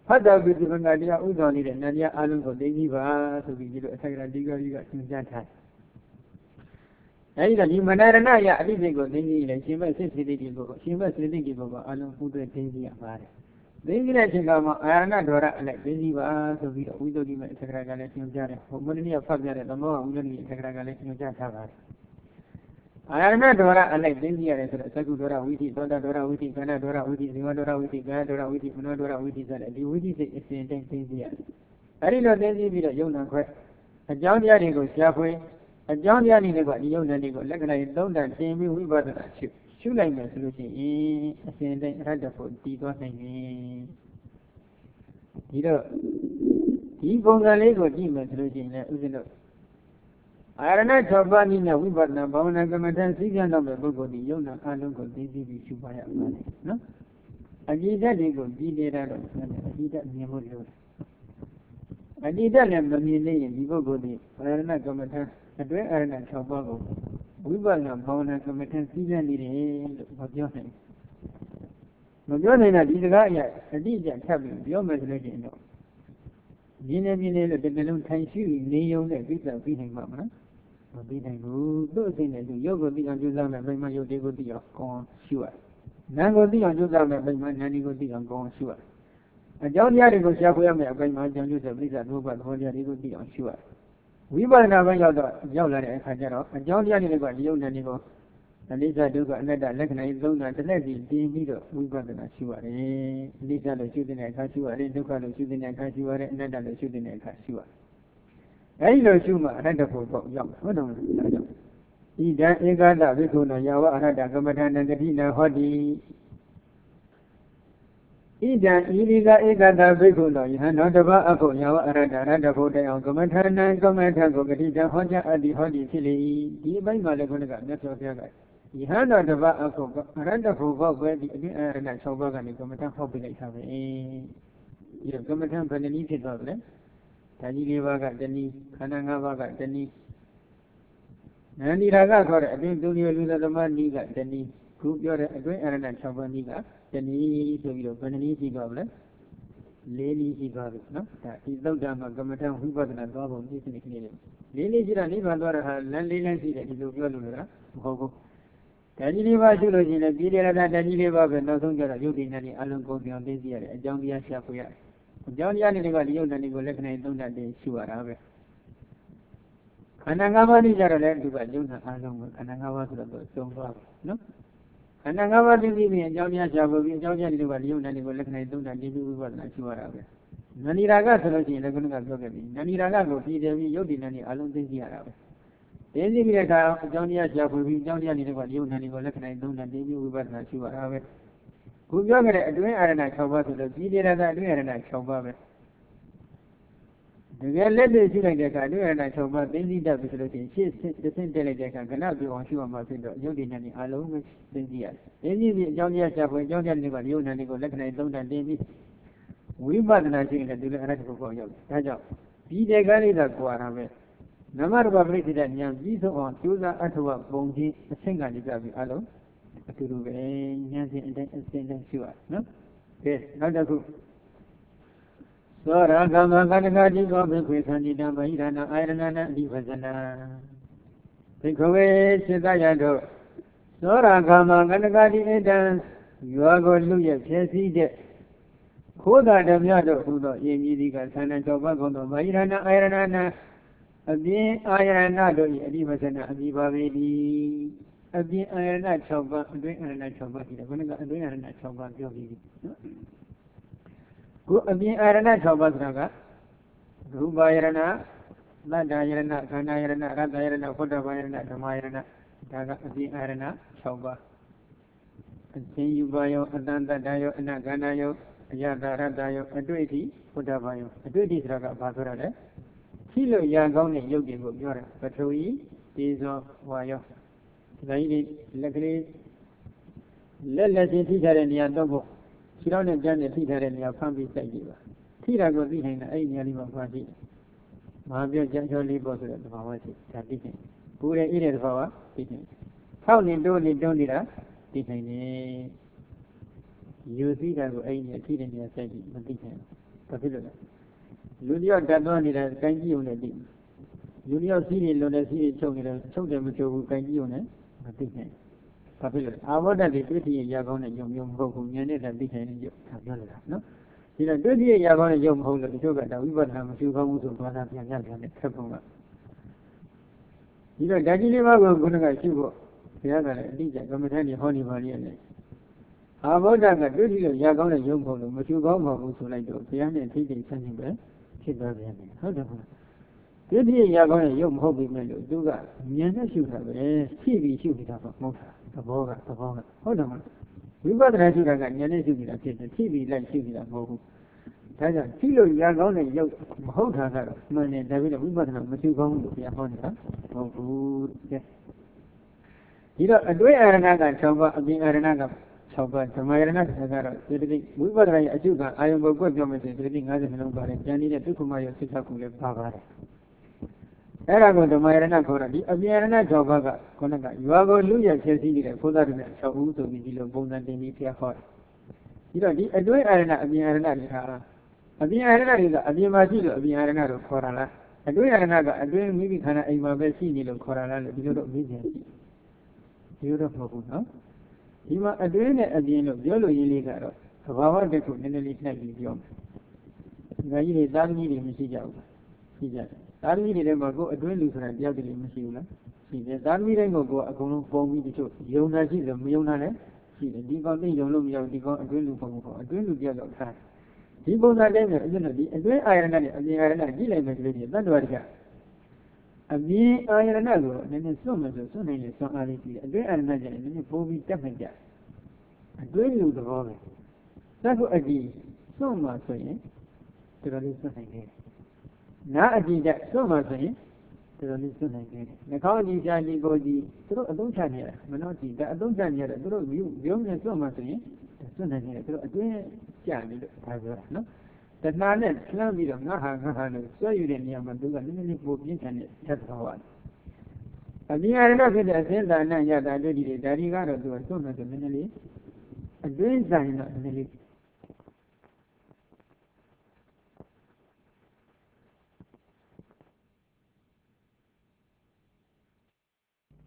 Hada with the Bangadia Udoni and Nadia Alan for Deniva to be a second degree in that time. Either you Manarana, I didn't go thinking, she must say, she must think about Alan Food and Daisy about it. The English are not like Deniva to be a widow in Secretary Jara, for money of Father, the more only Secretary Jara. I am not Dora like India as a Sakudora witty, Dora Dora witty, Canadora witty, Simadora witty, Gadora witty, Munadora witty, and the witty is in India. I didn't know then be a young quest. A John Yanigo Shafway, a John Yanigo, young Yanigo, like I don't that same we bought a ship. Should I make solution? Eh, send rather for Tito Name. You know, he goes a Lego demon solution, isn't it? I am not talking about we but now, but I come and see the number of the young and I don't go easy to shoot by a money. No? I did that, they go, be there, I did that never. I did that, and the million, you go go there. I am not come and I do I am not talking. We but now, but I come and see the end of your name. But your name, I did the guy, I did that cabin, your message. Dinner, dinner, the balloon can shoot, Neo, the pizza, beating mamma. Beating those things that do yoga be on Juzam and bring my yoga be of corn, sure. Nango be on Juzam and bring my nanny go be on corn, sure. A John Yarigo Shapuam, I bring my John Joseph Lisa, no, but one Yarigo be on sure. We were now going out of Yola and Kajaro, and John Yarigo, Yonanigo, and Lisa do got another lecture zone and the lady, the middle, we got an sure. Lisa the shooting at Kashua, and Duka the shooting at Kashua, and another shooting at Kashua. I know Shuma, and the football young. Hold on. He got that Vikuna Yawa, another Gamatan and the Dina Hodi. He got illegal Egada Vikuna, you had not about a Yawa, another photo on Gamatan and Gamatan, Gogata, Hoja, and the Hodi Chili, he by Malagonaga, that's what you got. He had not about a another football where the Arana Sobaga and Gamatan populate have a. You have Gamatan Paneliti of them. Tanivaga, Deni, Kanangavaga, Deni. Nandiraga got a big dunya lula the man niga, Deni, Coop your great Arana Chavaniga, Deni, so you Paneliti goblet. Lady he got it, no? That is no damn Gamatan who got an adorable Disney. Lady Jiraniva, Landlady, that is Lula, Hogo. Taniva Julogy, a video that Daniva, and nothing got a Yudi, and Alan goes beyond this year, a John Yashapuya. John Yanigo, you and Nigo Lekna, don't that day, sure. Kanangava is a land to Bajuna, Alan, Kanangava to the so far. No? Kanangava did me and John Yashabu, John Yanigo, you and Nigo Lekna, don't that day, we were not sure. Naniraga, the Gunga Gogami, Naniraga, Yodi, Yodi, Nani, Alon this year. Then the John Yashabu, John Yanigo, you and Nigo Lekna, don't that day, we were not sure. Who you're doing Arana Chova to the video that I do Arana Chova. The girl let the student that I do Arana Chova, they need that facility. She is the same delegate cannot be on Shua Martindo, Yodi Nani, alone with Cynthia. Then you John Yasha, John Yanigo, you and Nigo, Lekna, don't and David. We must not think that do the Arana for you. Tajo. Be the Gary that Guarave. No matter what president Yan Viso on Susa Atua Bongi, a single Gabi alone. To do a Nancy and sure, no? Yes, not a good. So, Ragamaganagadi got the quick and did not Irana, Irana, Divazana. Take away, Shidayado. So, Ragamaganagadi dance. You are going to lose Chelsea jet. Koda the Yado, who the Yemidica, San Antonio, Irana, Irana, a being Irana, Divazana, Aviva baby. A being Irana Chova, doing Irana Chova, doing Irana Chova, go a being Irana Chova Raga, Ruba Irana, Lada Irana, Kana Irana, Rada Irana, Koda Irana, Tamayana, Daga, a being Irana Chova. And see you by your Adanda Dayo and Aganayo, Yada Radayo, a duty, Koda Bayo, a duty Raga Basurade. Kilo Yagoni Yogi Yora, but we is of Wayo. Luckily, let us see teacher in the double. She don't have done the teacher in your family side. Tira goes behind the eight year party. Mabio generally goes to the Mawasi, that teaching. Pura eat it for our teaching. How they don't need don't need us, teaching. You see that eight year teaching your side, but teaching. ဘာဖြစ်လို့လဲလူတယောက်တတ်သွားနေတာကိုင်းကြည့်ုံနဲ့သိလူတယောက်စီးနေလုံးနဲ့စီးနေချုပ်နေတယ်ချုပ်တယ်မချုပ်ဘူးကိုင်းကြည့်ုံနဲ့မသိနိုင်ဘာဖြစ်လို့အာဘောဓတိတွေ့တိရကောင်းတဲ့ယုံယုံမဟုတ်ဘူးဉာဏ်နဲ့သိနိုင်တဲ့ယုံဒါပြောလို့လားနော်ဒီတော့တွေ့တိရကောင်းတဲ့ယုံမဟုတ်လို့တချို့ကဒါဝိပဿနာမရှိကောင်းဘူးဆိုဘာသာပြန်ပြပြန်တဲ့ခက်ပုံကဒီတော့ဓာတ်ကြီးလေးပါးကိုခုနကရှိဖို့ဘုရားကလည်းအတိအကျကမ္မထာနေဟောနေပါလိမ့်မယ်အာဘောဓကတွေ့တိလို့ရကောင်းတဲ့ယုံမဟုတ်လို့မရှိကောင်းမဟုတ်ဘူးဆိုလိုက်တော့ဘုရားနဲ့ထိတိဆန်းခြင်းပဲဖြစ်သွားပြန်တယ်ဟုတ်တယ်ဟုတ်တွေ့တိရကောင်းတဲ့ယုံမဟုတ်ပြီမဲ့လို့သူကဉာဏ်နဲ့ရှုတာပဲဖြည့်ပြီးရှုနေတာပေါ့မဟုတ်တာသဘောကသဘောကဟုတ်တယ်မလားဝိပဿနာရှုတာကဉာဏ်နဲ့ရှုနေတာဖြစ်တယ်ဖြည့်ပြီးလိုက်ရှုနေတာမဟုတ်ဘူးဒါကြောင့်ဖြည့်လို့ရကောင်းတဲ့ယုံမဟုတ်တာကတော့မှန်တယ်ဒါပေမဲ့ဝိပဿနာမရှုကောင်းဘူးလို့ဘုရားဟောနေတာမဟုတ်ဘူးတဲ့ဒီတော့အတွေ့အာရဏက၆ပါးအပြင်အာရဏက၆ပါးဓမ္မယရဏကတော့စေတသိက်ဝိပဿနာရဲ့အကျုကအာယုံပုဂ္ဂိုလ်ပြောမယ်ဆိုစေတသိက်၅၀နှလုံးပါတယ်ဉာဏ်နေတဲ့ဒုက္ခမယောစိတ်ခုလည်းပါပါတယ်အဲ့ဒါကိုဓမ္မယရဏခေါ်တာဒီအပြင်ယရဏ၆ပါးကခေါင်းကရွာကိုလူရဖြည့်စည်းနေတဲ့ဘုရားတည်း၆ဦးဆိုပြီးဒီလိုပုံစံတင်ပြီးဖျက်ဟောတယ်ဒီတော့ဒီအတွေ့အာရဏအပြင်အာရဏတွေဟာအပြင်အာရဏတွေကအပြင်မှာရှိလို့အပြင်အာရဏတို့ခေါ်တာလားအတွေ့အာရဏကအတွင်းမိမိခန္ဓာအိမ်မှာပဲရှိနေလို့ခေါ်တာလားလို့ဒီလိုတော့မေးကြည့်ဒီလိုတော့မဟုတ်ဘူးနော်ဒီမှာအတွင်းနဲ့အပြင်လို့ပြောလို့ရင်းလေးကတော့သဘာဝတခုနည်းနည်းလေးနှိုက်ပြီးပြောမယ်ဒီကကြီးတွေသားသမီးတွေမရှိကြဘူးရှိကြတယ်သားသမီးတွေထဲမှာကိုယ်အတွင်းလူဆိုတာတယောက်တည်းမရှိဘူးလားရှိတယ်သားသမီးတိုင်းကိုကိုယ်အကုန်လုံးပုံပြီးတချို့ယုံတာရှိတယ်မယုံတာလည်းရှိတယ်ဒီကောင်သိယုံလို့မရဘူးဒီကောင်အတွင်းလူပုံပေါ့အတွင်းလူတယောက်တော့ထားဒီပုံစံတိုင်းနဲ့အရင်ကဒီအတွင်းအာရဏနဲ့အပြင်အာရဏကြည့်လိုက်မယ်ဆိုလို့ဒီတတ္တဝါတကအပြင်အာရဏကိုနည်းနည်းစွန့်မယ်ဆိုစွန့်နိုင်လေစွန့်အားလေးရှိတယ်အတွင်းအာရဏကျရင်နည်းနည်းပိုးပြီးတက်မှကြအတွင်းလူသဘောပဲသတ်ဖို့အကြည့်စွန့်မှဆိုရင်တော်တော်လေးစွန့်နိုင်တယ်နားအကြည့်တက်စွန့်မှဆိုရင်တော်တော်လေးစွန့်နိုင်တယ်နှာခေါင်းအကြည့်ရှားကြည့်ကိုကြည့်သူတို့အသုံးချနေရတာမနှောကြည့်ဒါအသုံးချနေရတာသူတို့ရုံးနဲ့စွန့်မှဆိုရင်စွန့်နိုင်တယ်သူတို့အတွင်းကြနေလို့ဒါပြောတာနော်တဏှာနဲ့လှမ်းပြီးတော့ငါဟာငါဟာလို့ဆွဲယူတဲ့နေရာမှာသူကနည်းနည်းလေးပိုပြင်းထန်တဲ့သက်တော်ပါအပြင်အရဏဖြစ်တဲ့အစဉ်သာနဲ့ရတာတွေ့ဒီတွေဒါဒီကတော့သူကစွန့်မယ်ဆိုနည်းနည်းလေးအတွင်းဆိုင်တော့နည်းနည်းလေး